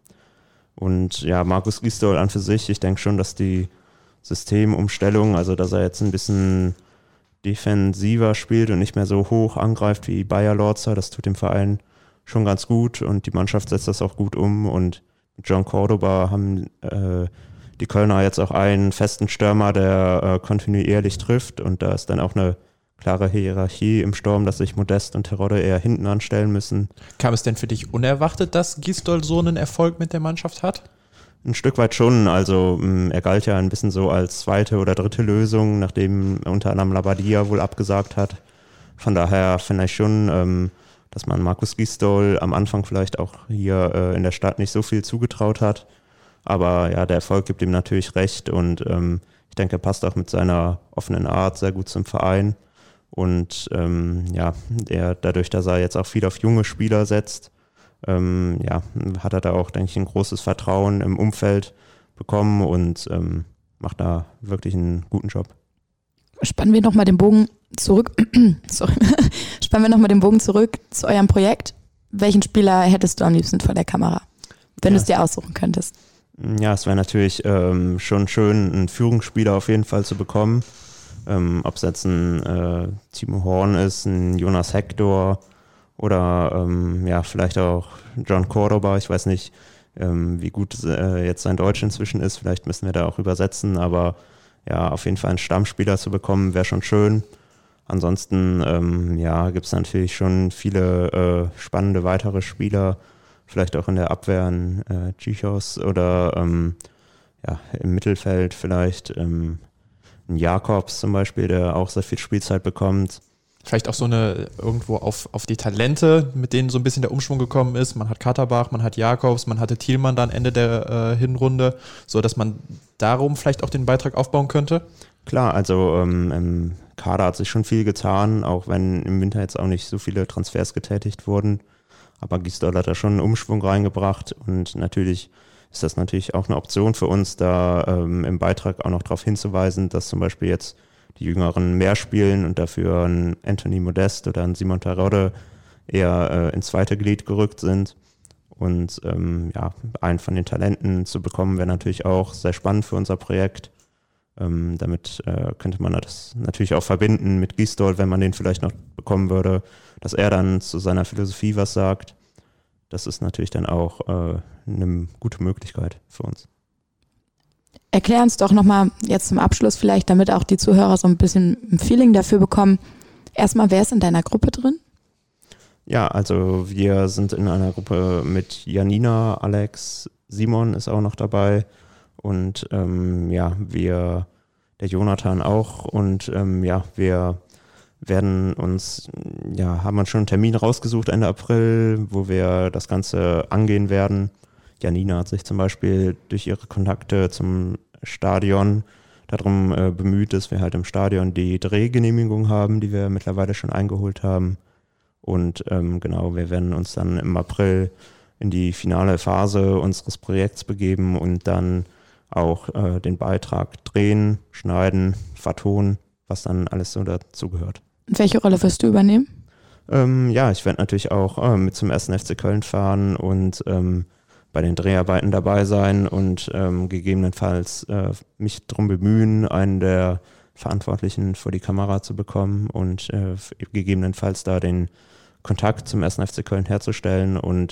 Und ja, Markus Gisdol an für sich, ich denke schon, dass die Systemumstellung, also dass er jetzt ein bisschen defensiver spielt und nicht mehr so hoch angreift wie Bayer Lorzer, das tut dem Verein schon ganz gut, und die Mannschaft setzt das auch gut um, und mit John Cordoba haben die Kölner jetzt auch einen festen Stürmer, der kontinuierlich trifft, und da ist dann auch eine klare Hierarchie im Sturm, dass sich Modest und Terodde eher hinten anstellen müssen. Kam es denn für dich unerwartet, dass Gisdol so einen Erfolg mit der Mannschaft hat? Ein Stück weit schon, also er galt ja ein bisschen so als zweite oder dritte Lösung, nachdem unter anderem Labadia wohl abgesagt hat. Von daher finde ich schon, dass man Markus Gisdol am Anfang vielleicht auch hier in der Stadt nicht so viel zugetraut hat. Aber ja, der Erfolg gibt ihm natürlich recht, und ich denke, er passt auch mit seiner offenen Art sehr gut zum Verein. Und dadurch, dass er jetzt auch viel auf junge Spieler setzt, hat er da auch, denke ich, ein großes Vertrauen im Umfeld bekommen und macht da wirklich einen guten Job. Spannen wir nochmal den Bogen zurück. Spannen wir nochmal den Bogen zurück zu eurem Projekt. Welchen Spieler hättest du am liebsten vor der Kamera, wenn du es dir aussuchen könntest? Ja, es wäre natürlich schon schön, einen Führungsspieler auf jeden Fall zu bekommen. Ob es jetzt ein Timo Horn ist, ein Jonas Hector oder vielleicht auch John Cordoba. Ich weiß nicht, wie gut jetzt sein Deutsch inzwischen ist. Vielleicht müssen wir da auch übersetzen, aber ja, auf jeden Fall einen Stammspieler zu bekommen, wäre schon schön. Ansonsten gibt es natürlich schon viele spannende weitere Spieler, vielleicht auch in der Abwehr ein Chichos oder im Mittelfeld vielleicht ein Jakobs zum Beispiel, der auch sehr viel Spielzeit bekommt. Vielleicht auch so eine irgendwo auf die Talente, mit denen so ein bisschen der Umschwung gekommen ist. Man hat Katterbach, man hat Jakobs, man hatte Thielmann dann Ende der Hinrunde, so dass man darum vielleicht auch den Beitrag aufbauen könnte. Klar, also im Kader hat sich schon viel getan, auch wenn im Winter jetzt auch nicht so viele Transfers getätigt wurden. Aber Gisdol hat da schon einen Umschwung reingebracht, und natürlich ist das natürlich auch eine Option für uns, da im Beitrag auch noch darauf hinzuweisen, dass zum Beispiel jetzt die Jüngeren mehr spielen und dafür ein Anthony Modest oder ein Simon Terodde eher ins zweite Glied gerückt sind. Und einen von den Talenten zu bekommen, wäre natürlich auch sehr spannend für unser Projekt. Damit könnte man das natürlich auch verbinden mit Gisdol, wenn man den vielleicht noch bekommen würde, dass er dann zu seiner Philosophie was sagt. Das ist natürlich dann auch eine gute Möglichkeit für uns. Erklär uns doch nochmal jetzt zum Abschluss vielleicht, damit auch die Zuhörer so ein bisschen ein Feeling dafür bekommen. Erstmal, wer ist in deiner Gruppe drin? Ja, also wir sind in einer Gruppe mit Janina, Alex, Simon ist auch noch dabei und der Jonathan auch und wir werden uns, haben uns schon einen Termin rausgesucht Ende April, wo wir das Ganze angehen werden. Janina hat sich zum Beispiel durch ihre Kontakte zum Stadion darum bemüht, dass wir halt im Stadion die Drehgenehmigung haben, die wir mittlerweile schon eingeholt haben. Und wir werden uns dann im April in die finale Phase unseres Projekts begeben und dann auch den Beitrag drehen, schneiden, vertonen, was dann alles so dazugehört. Und welche Rolle wirst du übernehmen? Ich werde natürlich auch mit zum 1. FC Köln fahren und bei den Dreharbeiten dabei sein und gegebenenfalls mich darum bemühen, einen der Verantwortlichen vor die Kamera zu bekommen und gegebenenfalls da den Kontakt zum 1. FC Köln herzustellen. Und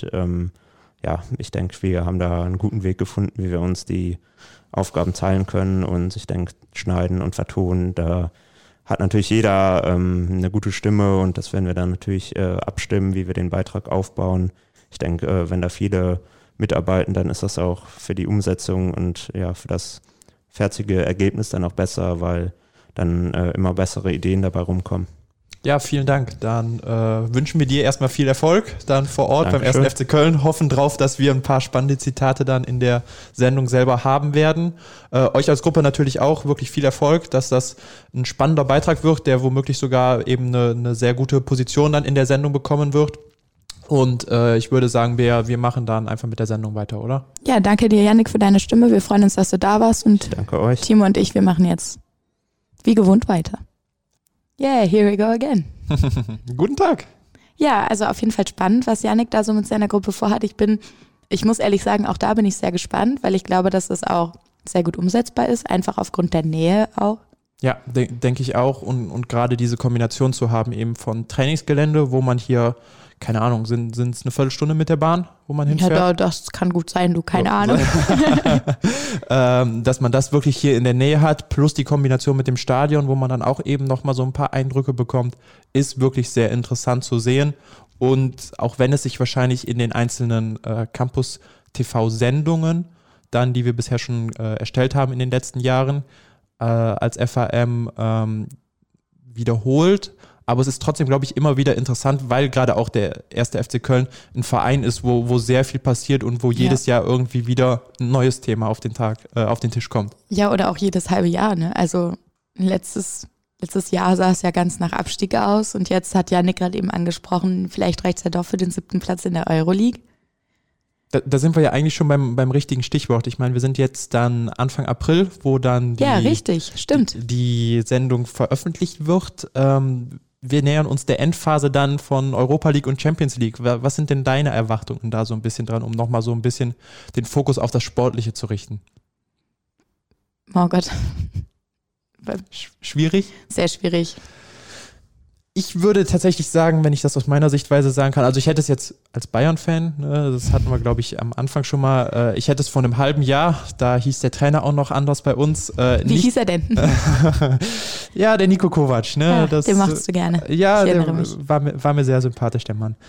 ich denke, wir haben da einen guten Weg gefunden, wie wir uns die Aufgaben teilen können. Und ich denke, schneiden und vertonen, da hat natürlich jeder eine gute Stimme und das werden wir dann natürlich abstimmen, wie wir den Beitrag aufbauen. Ich denke, wenn da viele mitarbeiten, dann ist das auch für die Umsetzung und für das fertige Ergebnis dann auch besser, weil dann immer bessere Ideen dabei rumkommen. Ja, vielen Dank. Dann wünschen wir dir erstmal viel Erfolg dann vor Ort Dankeschön. beim 1. FC Köln. Hoffen drauf, dass wir ein paar spannende Zitate dann in der Sendung selber haben werden. Euch als Gruppe natürlich auch wirklich viel Erfolg, dass das ein spannender Beitrag wird, der womöglich sogar eben eine sehr gute Position dann in der Sendung bekommen wird. Und ich würde sagen, wir machen dann einfach mit der Sendung weiter, oder? Ja, danke dir, Yannick, für deine Stimme. Wir freuen uns, dass du da warst. Und Danke euch. Timo und ich, wir machen jetzt wie gewohnt weiter. Yeah, here we go again. Guten Tag. Ja, also auf jeden Fall spannend, was Yannick da so mit seiner Gruppe vorhat. Ich muss ehrlich sagen, auch da bin ich sehr gespannt, weil ich glaube, dass das auch sehr gut umsetzbar ist, einfach aufgrund der Nähe auch. Ja, denke ich auch. Und gerade diese Kombination zu haben eben von Trainingsgelände, wo man hier, keine Ahnung, sind es eine Viertelstunde mit der Bahn, wo man hinfährt? Ja, das kann gut sein, du, keine Ahnung. Dass man das wirklich hier in der Nähe hat, plus die Kombination mit dem Stadion, wo man dann auch eben nochmal so ein paar Eindrücke bekommt, ist wirklich sehr interessant zu sehen. Und auch wenn es sich wahrscheinlich in den einzelnen Campus-TV-Sendungen, dann, die wir bisher schon erstellt haben in den letzten Jahren, als FAM wiederholt, aber es ist trotzdem, glaube ich, immer wieder interessant, weil gerade auch der 1. FC Köln ein Verein ist, wo sehr viel passiert und wo jedes Jahr irgendwie wieder ein neues Thema auf den Tisch kommt. Ja, oder auch jedes halbe Jahr, ne? Also letztes Jahr sah es ja ganz nach Abstieg aus und jetzt hat Yannick gerade eben angesprochen, vielleicht reicht es ja doch für den 7. Platz in der Euroleague. Da sind wir ja eigentlich schon beim richtigen Stichwort. Ich meine, wir sind jetzt dann Anfang April, wo dann die Sendung veröffentlicht wird. Wir nähern uns der Endphase dann von Europa League und Champions League. Was sind denn deine Erwartungen da so ein bisschen dran, um nochmal so ein bisschen den Fokus auf das Sportliche zu richten? Oh Gott. Schwierig? Sehr schwierig. Ich würde tatsächlich sagen, wenn ich das aus meiner Sichtweise sagen kann, also ich hätte es jetzt als Bayern-Fan, ne, das hatten wir, glaube ich, am Anfang schon mal, ich hätte es vor einem halben Jahr, da hieß der Trainer auch noch anders bei uns. Wie hieß er denn? Ja, der Nico Kovac. Ne, ja, den machst du gerne. Ja, der war mir sehr sympathisch, der Mann.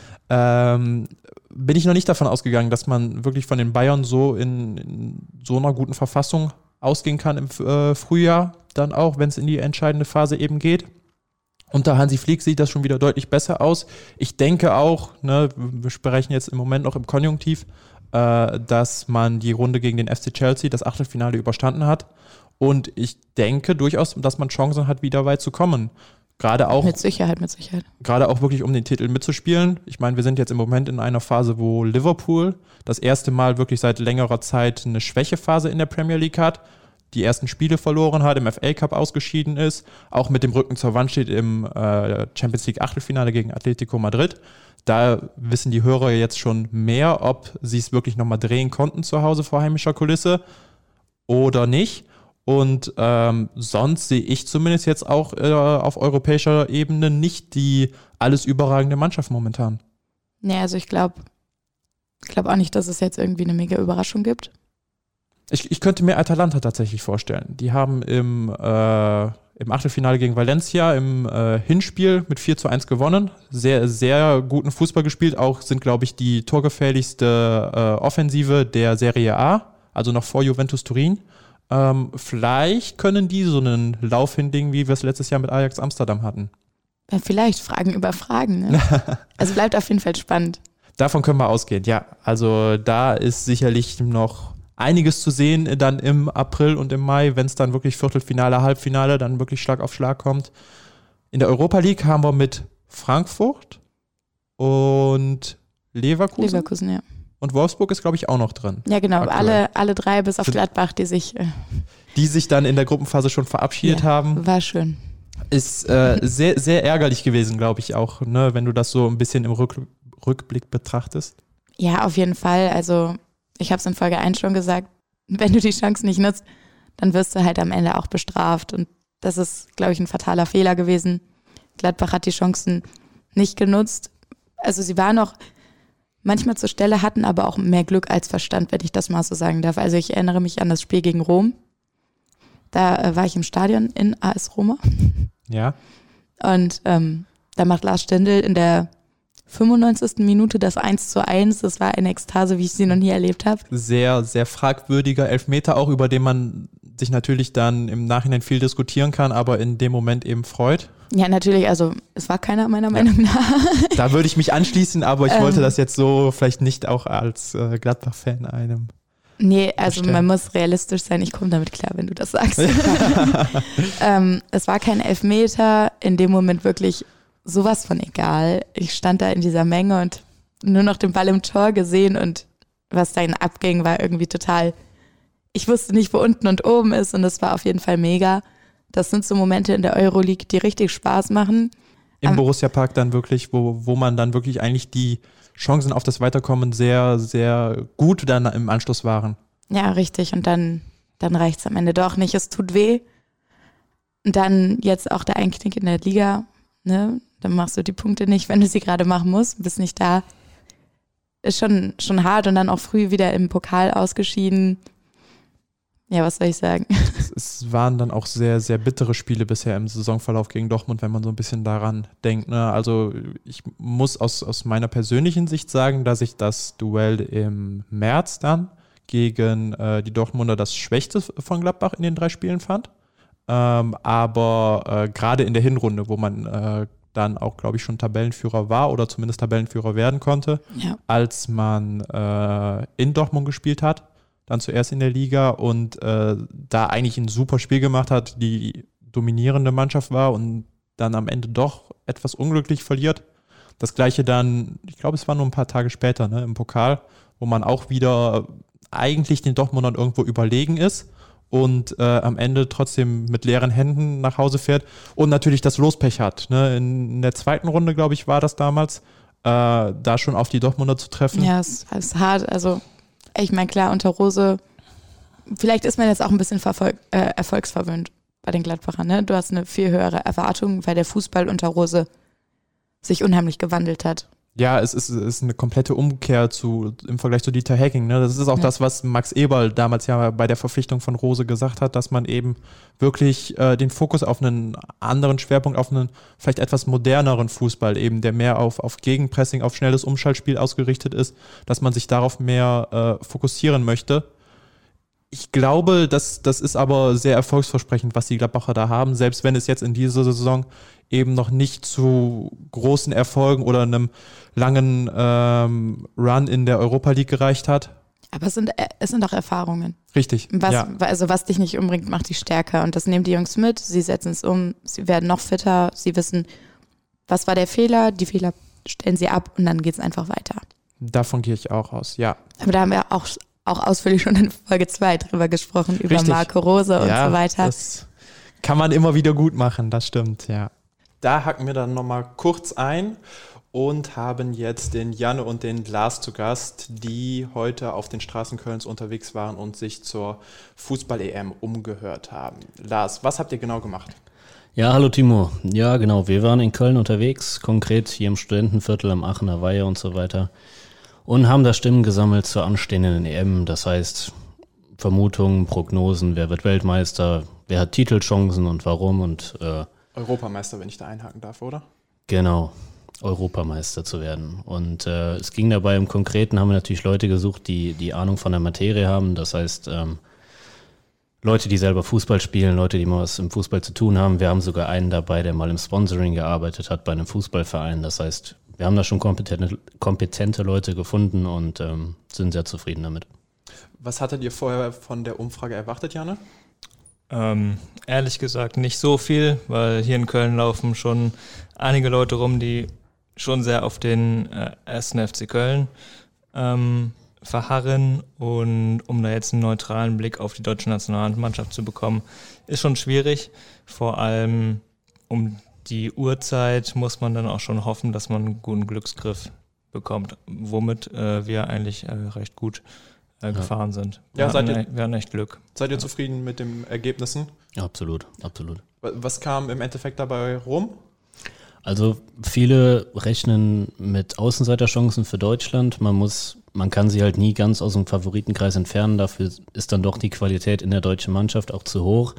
Bin ich noch nicht davon ausgegangen, dass man wirklich von den Bayern so in so einer guten Verfassung ausgehen kann im Frühjahr, dann auch, wenn es in die entscheidende Phase eben geht. Unter Hansi Flick sieht das schon wieder deutlich besser aus. Ich denke auch, ne, wir sprechen jetzt im Moment noch im Konjunktiv, dass man die Runde gegen den FC Chelsea, das Achtelfinale, überstanden hat. Und ich denke durchaus, dass man Chancen hat, wieder weit zu kommen. Gerade auch, mit Sicherheit. Gerade auch wirklich, um den Titel mitzuspielen. Ich meine, wir sind jetzt im Moment in einer Phase, wo Liverpool das erste Mal wirklich seit längerer Zeit eine Schwächephase in der Premier League hat. Die ersten Spiele verloren hat, im FA Cup ausgeschieden ist, auch mit dem Rücken zur Wand steht im Champions League Achtelfinale gegen Atletico Madrid. Da wissen die Hörer jetzt schon mehr, ob sie es wirklich nochmal drehen konnten zu Hause vor heimischer Kulisse oder nicht. Und sonst sehe ich zumindest jetzt auch auf europäischer Ebene nicht die alles überragende Mannschaft momentan. Nee, also ich glaube auch nicht, dass es jetzt irgendwie eine mega Überraschung gibt. Ich könnte mir Atalanta tatsächlich vorstellen. Die haben im Achtelfinale gegen Valencia im Hinspiel mit 4:1 gewonnen. Sehr, sehr guten Fußball gespielt. Auch sind, glaube ich, die torgefährlichste Offensive der Serie A, also noch vor Juventus Turin. Vielleicht können die so einen Lauf hinlegen, wie wir es letztes Jahr mit Ajax Amsterdam hatten. Ja, vielleicht Fragen über Fragen. Ne? Also bleibt auf jeden Fall spannend. Davon können wir ausgehen, ja. Also da ist sicherlich noch einiges zu sehen dann im April und im Mai, wenn es dann wirklich Viertelfinale, Halbfinale dann wirklich Schlag auf Schlag kommt. In der Europa League haben wir mit Frankfurt und Leverkusen, ja. Und Wolfsburg ist, glaube ich, auch noch drin. Ja, genau. Alle drei bis auf Gladbach, die sich dann in der Gruppenphase schon verabschiedet haben. War schön. Ist sehr, sehr ärgerlich gewesen, glaube ich auch, ne, wenn du das so ein bisschen im Rückblick betrachtest. Ja, auf jeden Fall. Also ich habe es in Folge 1 schon gesagt, wenn du die Chance nicht nutzt, dann wirst du halt am Ende auch bestraft. Und das ist, glaube ich, ein fataler Fehler gewesen. Gladbach hat die Chancen nicht genutzt. Also sie waren noch manchmal zur Stelle, hatten aber auch mehr Glück als Verstand, wenn ich das mal so sagen darf. Also ich erinnere mich an das Spiel gegen Rom. Da war ich im Stadion in AS Roma. Ja. Und da macht Lars Stindl in der 95. Minute das 1:1. Das war eine Ekstase, wie ich sie noch nie erlebt habe. Sehr, sehr fragwürdiger Elfmeter auch, über den man sich natürlich dann im Nachhinein viel diskutieren kann, aber in dem Moment eben freut. Ja, natürlich, also es war keiner meiner Meinung nach. Da würde ich mich anschließen, aber ich wollte das jetzt so vielleicht nicht auch als Gladbach-Fan einem. Nee, also verstehen. man muss realistisch sein. Ich komme damit klar, wenn du das sagst. Es war kein Elfmeter, in dem Moment wirklich sowas von egal. Ich stand da in dieser Menge und nur noch den Ball im Tor gesehen und was dann abging, war irgendwie total, ich wusste nicht, wo unten und oben ist und das war auf jeden Fall mega. Das sind so Momente in der Euroleague, die richtig Spaß machen. Im Borussia-Park dann wirklich, wo man dann wirklich eigentlich die Chancen auf das Weiterkommen sehr, sehr gut dann im Anschluss waren. Ja, richtig. Und dann reicht es am Ende doch nicht. Es tut weh. Und dann jetzt auch der Einknick in der Liga. Ne? Dann machst du die Punkte nicht, wenn du sie gerade machen musst. Bist nicht da. Ist schon hart. Und dann auch früh wieder im Pokal ausgeschieden. Ja, was soll ich sagen? Es waren dann auch sehr, sehr bittere Spiele bisher im Saisonverlauf gegen Dortmund, wenn man so ein bisschen daran denkt. Ne? Also ich muss aus meiner persönlichen Sicht sagen, dass ich das Duell im März dann gegen die Dortmunder das Schwächste von Gladbach in den 3 Spielen fand. Aber gerade in der Hinrunde, wo man dann auch, glaube ich, schon Tabellenführer war oder zumindest Tabellenführer werden konnte, als man in Dortmund gespielt hat, dann zuerst in der Liga und da eigentlich ein super Spiel gemacht hat, die dominierende Mannschaft war und dann am Ende doch etwas unglücklich verliert. Das Gleiche dann, ich glaube, es war nur ein paar Tage später, ne, im Pokal, wo man auch wieder eigentlich den Dortmundern irgendwo überlegen ist und am Ende trotzdem mit leeren Händen nach Hause fährt und natürlich das Lospech hat. Ne? In der zweiten Runde, glaube ich, war das damals, da schon auf die Dortmunder zu treffen. Ja, es ist hart, also ich meine, klar, unter Rose, vielleicht ist man jetzt auch ein bisschen erfolgsverwöhnt bei den Gladbachern. Ne? Du hast eine viel höhere Erwartung, weil der Fußball unter Rose sich unheimlich gewandelt hat. Ja, es ist eine komplette Umkehr im Vergleich zu Dieter Hecking. Ne? Das ist auch das, was Max Eberl damals ja bei der Verpflichtung von Rose gesagt hat, dass man eben wirklich den Fokus auf einen anderen Schwerpunkt, auf einen vielleicht etwas moderneren Fußball eben, der mehr auf Gegenpressing, auf schnelles Umschaltspiel ausgerichtet ist, dass man sich darauf mehr fokussieren möchte. Ich glaube, das ist aber sehr erfolgsversprechend, was die Gladbacher da haben, selbst wenn es jetzt in dieser Saison eben noch nicht zu großen Erfolgen oder einem langen Run in der Europa League gereicht hat. Aber es sind auch Erfahrungen. Richtig, Also was dich nicht umbringt, macht dich stärker. Und das nehmen die Jungs mit, sie setzen es um, sie werden noch fitter, sie wissen, was war der Fehler, die Fehler stellen sie ab und dann geht es einfach weiter. Davon gehe ich auch aus, ja. Aber da haben wir auch ausführlich schon in Folge 2 drüber gesprochen, über Richtig. Marco Rose und so weiter. Das kann man immer wieder gut machen, das stimmt, ja. Da hacken wir dann nochmal kurz ein und haben jetzt den Janne und den Lars zu Gast, die heute auf den Straßen Kölns unterwegs waren und sich zur Fußball-EM umgehört haben. Lars, was habt ihr genau gemacht? Ja, hallo Timo. Ja, genau, wir waren in Köln unterwegs, konkret hier im Studentenviertel am Aachener Weiher und so weiter und haben da Stimmen gesammelt zur anstehenden EM, das heißt Vermutungen, Prognosen, wer wird Weltmeister, wer hat Titelchancen und warum und Europameister, wenn ich da einhaken darf, oder? Genau, Europameister zu werden. Und es ging dabei im Konkreten, haben wir natürlich Leute gesucht, die Ahnung von der Materie haben, das heißt Leute, die selber Fußball spielen, Leute, die mal was im Fußball zu tun haben. Wir haben sogar einen dabei, der mal im Sponsoring gearbeitet hat bei einem Fußballverein, das heißt, wir haben da schon kompetente Leute gefunden und sind sehr zufrieden damit. Was hattet ihr vorher von der Umfrage erwartet, Janne? Ehrlich gesagt nicht so viel, weil hier in Köln laufen schon einige Leute rum, die schon sehr auf den 1. FC Köln verharren, und um da jetzt einen neutralen Blick auf die deutsche Nationalmannschaft zu bekommen, ist schon schwierig. Vor allem um die Uhrzeit muss man dann auch schon hoffen, dass man einen guten Glücksgriff bekommt, womit wir eigentlich recht gut gefahren sind. Wir hatten echt Glück. Seid ihr zufrieden mit den Ergebnissen? Ja, absolut, absolut. Was kam im Endeffekt dabei rum? Also viele rechnen mit Außenseiterchancen für Deutschland. Man kann sie halt nie ganz aus dem Favoritenkreis entfernen. Dafür ist dann doch die Qualität in der deutschen Mannschaft auch zu hoch.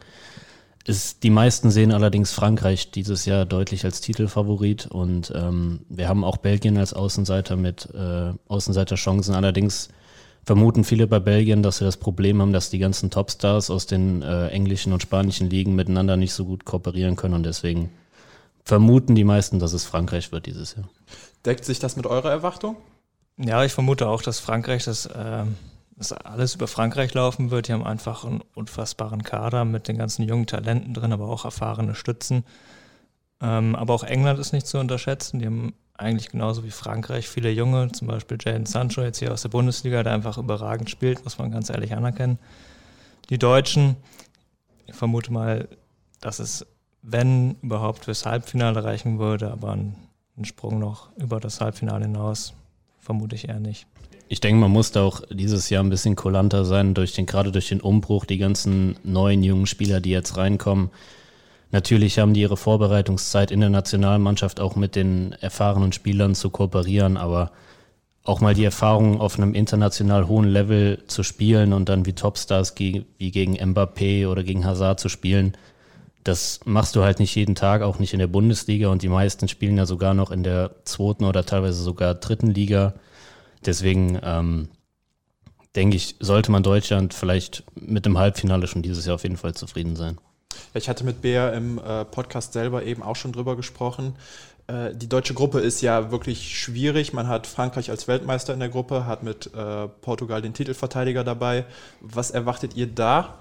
Die meisten sehen allerdings Frankreich dieses Jahr deutlich als Titelfavorit, und wir haben auch Belgien als Außenseiter mit Außenseiterchancen. Allerdings vermuten viele bei Belgien, dass sie das Problem haben, dass die ganzen Topstars aus den englischen und spanischen Ligen miteinander nicht so gut kooperieren können, und deswegen vermuten die meisten, dass es Frankreich wird dieses Jahr. Deckt sich das mit eurer Erwartung? Ja, ich vermute auch, dass Frankreich dass alles über Frankreich laufen wird. Die haben einfach einen unfassbaren Kader mit den ganzen jungen Talenten drin, aber auch erfahrene Stützen. Aber auch England ist nicht zu unterschätzen. Die haben eigentlich genauso wie Frankreich viele Junge, zum Beispiel Jadon Sancho jetzt hier aus der Bundesliga, der einfach überragend spielt, muss man ganz ehrlich anerkennen. Die Deutschen, ich vermute mal, dass es, wenn überhaupt, fürs Halbfinale reichen würde, aber einen Sprung noch über das Halbfinale hinaus vermute ich eher nicht. Ich denke, man muss da auch dieses Jahr ein bisschen kulanter sein, gerade durch den Umbruch, die ganzen neuen jungen Spieler, die jetzt reinkommen. Natürlich haben die ihre Vorbereitungszeit in der Nationalmannschaft auch mit den erfahrenen Spielern zu kooperieren, aber auch mal die Erfahrung auf einem international hohen Level zu spielen und dann wie Topstars wie gegen Mbappé oder gegen Hazard zu spielen, das machst du halt nicht jeden Tag, auch nicht in der Bundesliga, und die meisten spielen ja sogar noch in der 2. oder teilweise sogar 3. Liga. Deswegen denke ich, sollte man Deutschland vielleicht mit dem Halbfinale schon dieses Jahr auf jeden Fall zufrieden sein. Ich hatte mit Bea im Podcast selber eben auch schon drüber gesprochen. Die deutsche Gruppe ist ja wirklich schwierig. Man hat Frankreich als Weltmeister in der Gruppe, hat mit Portugal den Titelverteidiger dabei. Was erwartet ihr da?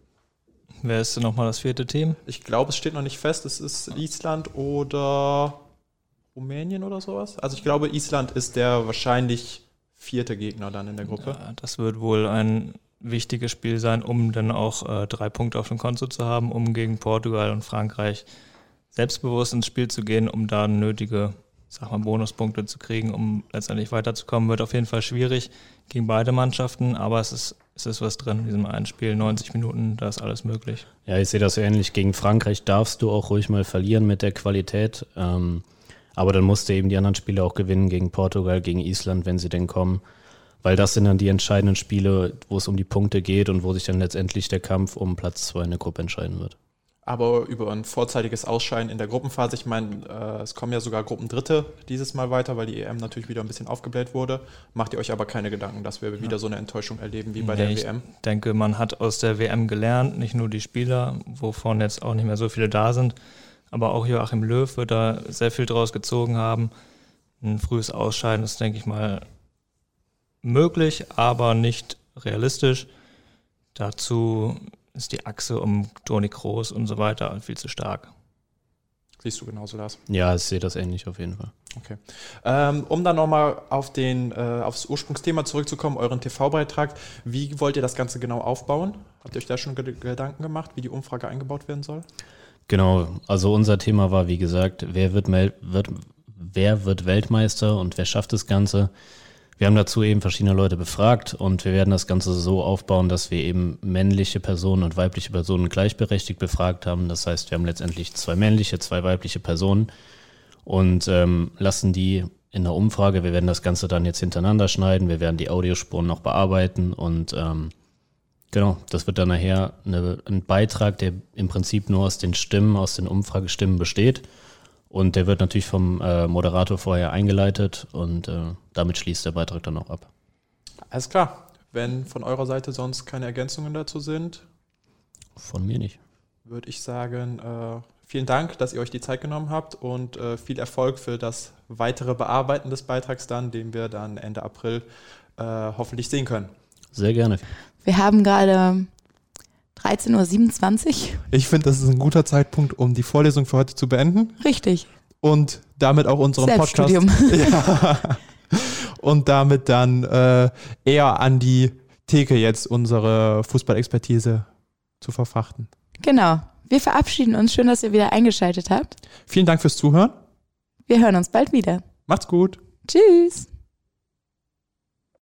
Wer ist denn nochmal das 4. Team? Ich glaube, es steht noch nicht fest. Es ist Island oder Rumänien oder sowas. Also ich glaube, Island ist der wahrscheinlich 4. Gegner dann in der Gruppe. Ja, das wird wohl ein wichtiges Spiel sein, um dann auch 3 Punkte auf dem Konto zu haben, um gegen Portugal und Frankreich selbstbewusst ins Spiel zu gehen, um da nötige, Bonuspunkte zu kriegen, um letztendlich weiterzukommen. Wird auf jeden Fall schwierig gegen beide Mannschaften, aber es ist was drin in diesem einen Spiel, 90 Minuten, da ist alles möglich. Ja, ich sehe das ähnlich. Gegen Frankreich darfst du auch ruhig mal verlieren mit der Qualität, aber dann musst du eben die anderen Spiele auch gewinnen, gegen Portugal, gegen Island, wenn sie denn kommen, weil das sind dann die entscheidenden Spiele, wo es um die Punkte geht und wo sich dann letztendlich der Kampf um Platz 2 in der Gruppe entscheiden wird. Aber über ein vorzeitiges Ausscheiden in der Gruppenphase, ich meine, es kommen ja sogar Gruppendritte dieses Mal weiter, weil die EM natürlich wieder ein bisschen aufgebläht wurde. Macht ihr euch aber keine Gedanken, dass wir wieder so eine Enttäuschung erleben wie bei der WM? Ich denke, man hat aus der WM gelernt, nicht nur die Spieler, wovon jetzt auch nicht mehr so viele da sind, aber auch Joachim Löw wird da sehr viel draus gezogen haben. Ein frühes Ausscheiden ist, denke ich mal, möglich, aber nicht realistisch. Dazu ist die Achse um Toni Kroos und so weiter viel zu stark. Siehst du genauso, Lars? Ja, ich sehe das ähnlich auf jeden Fall. Okay. Um dann nochmal aufs Ursprungsthema zurückzukommen, euren TV-Beitrag. Wie wollt ihr das Ganze genau aufbauen? Habt ihr euch da schon Gedanken gemacht, wie die Umfrage eingebaut werden soll? Genau, also unser Thema war, wie gesagt, wer wird wer wird Weltmeister und wer schafft das Ganze. Wir haben dazu eben verschiedene Leute befragt und wir werden das Ganze so aufbauen, dass wir eben männliche Personen und weibliche Personen gleichberechtigt befragt haben. Das heißt, wir haben letztendlich 2 männliche, 2 weibliche Personen und lassen die in der Umfrage, wir werden das Ganze dann jetzt hintereinander schneiden, wir werden die Audiospuren noch bearbeiten und genau, das wird dann nachher ein Beitrag, der im Prinzip nur aus den Stimmen, aus den Umfragestimmen besteht. Und der wird natürlich vom Moderator vorher eingeleitet und damit schließt der Beitrag dann auch ab. Alles klar. Wenn von eurer Seite sonst keine Ergänzungen dazu sind, von mir nicht, würde ich sagen, vielen Dank, dass ihr euch die Zeit genommen habt und viel Erfolg für das weitere Bearbeiten des Beitrags dann, den wir dann Ende April hoffentlich sehen können. Sehr gerne. Wir haben gerade 13.27 Uhr. Ich finde, das ist ein guter Zeitpunkt, um die Vorlesung für heute zu beenden. Richtig. Und damit auch unseren Podcast. Ja, und damit dann eher an die Theke jetzt unsere Fußballexpertise zu verfrachten. Genau. Wir verabschieden uns. Schön, dass ihr wieder eingeschaltet habt. Vielen Dank fürs Zuhören. Wir hören uns bald wieder. Macht's gut. Tschüss.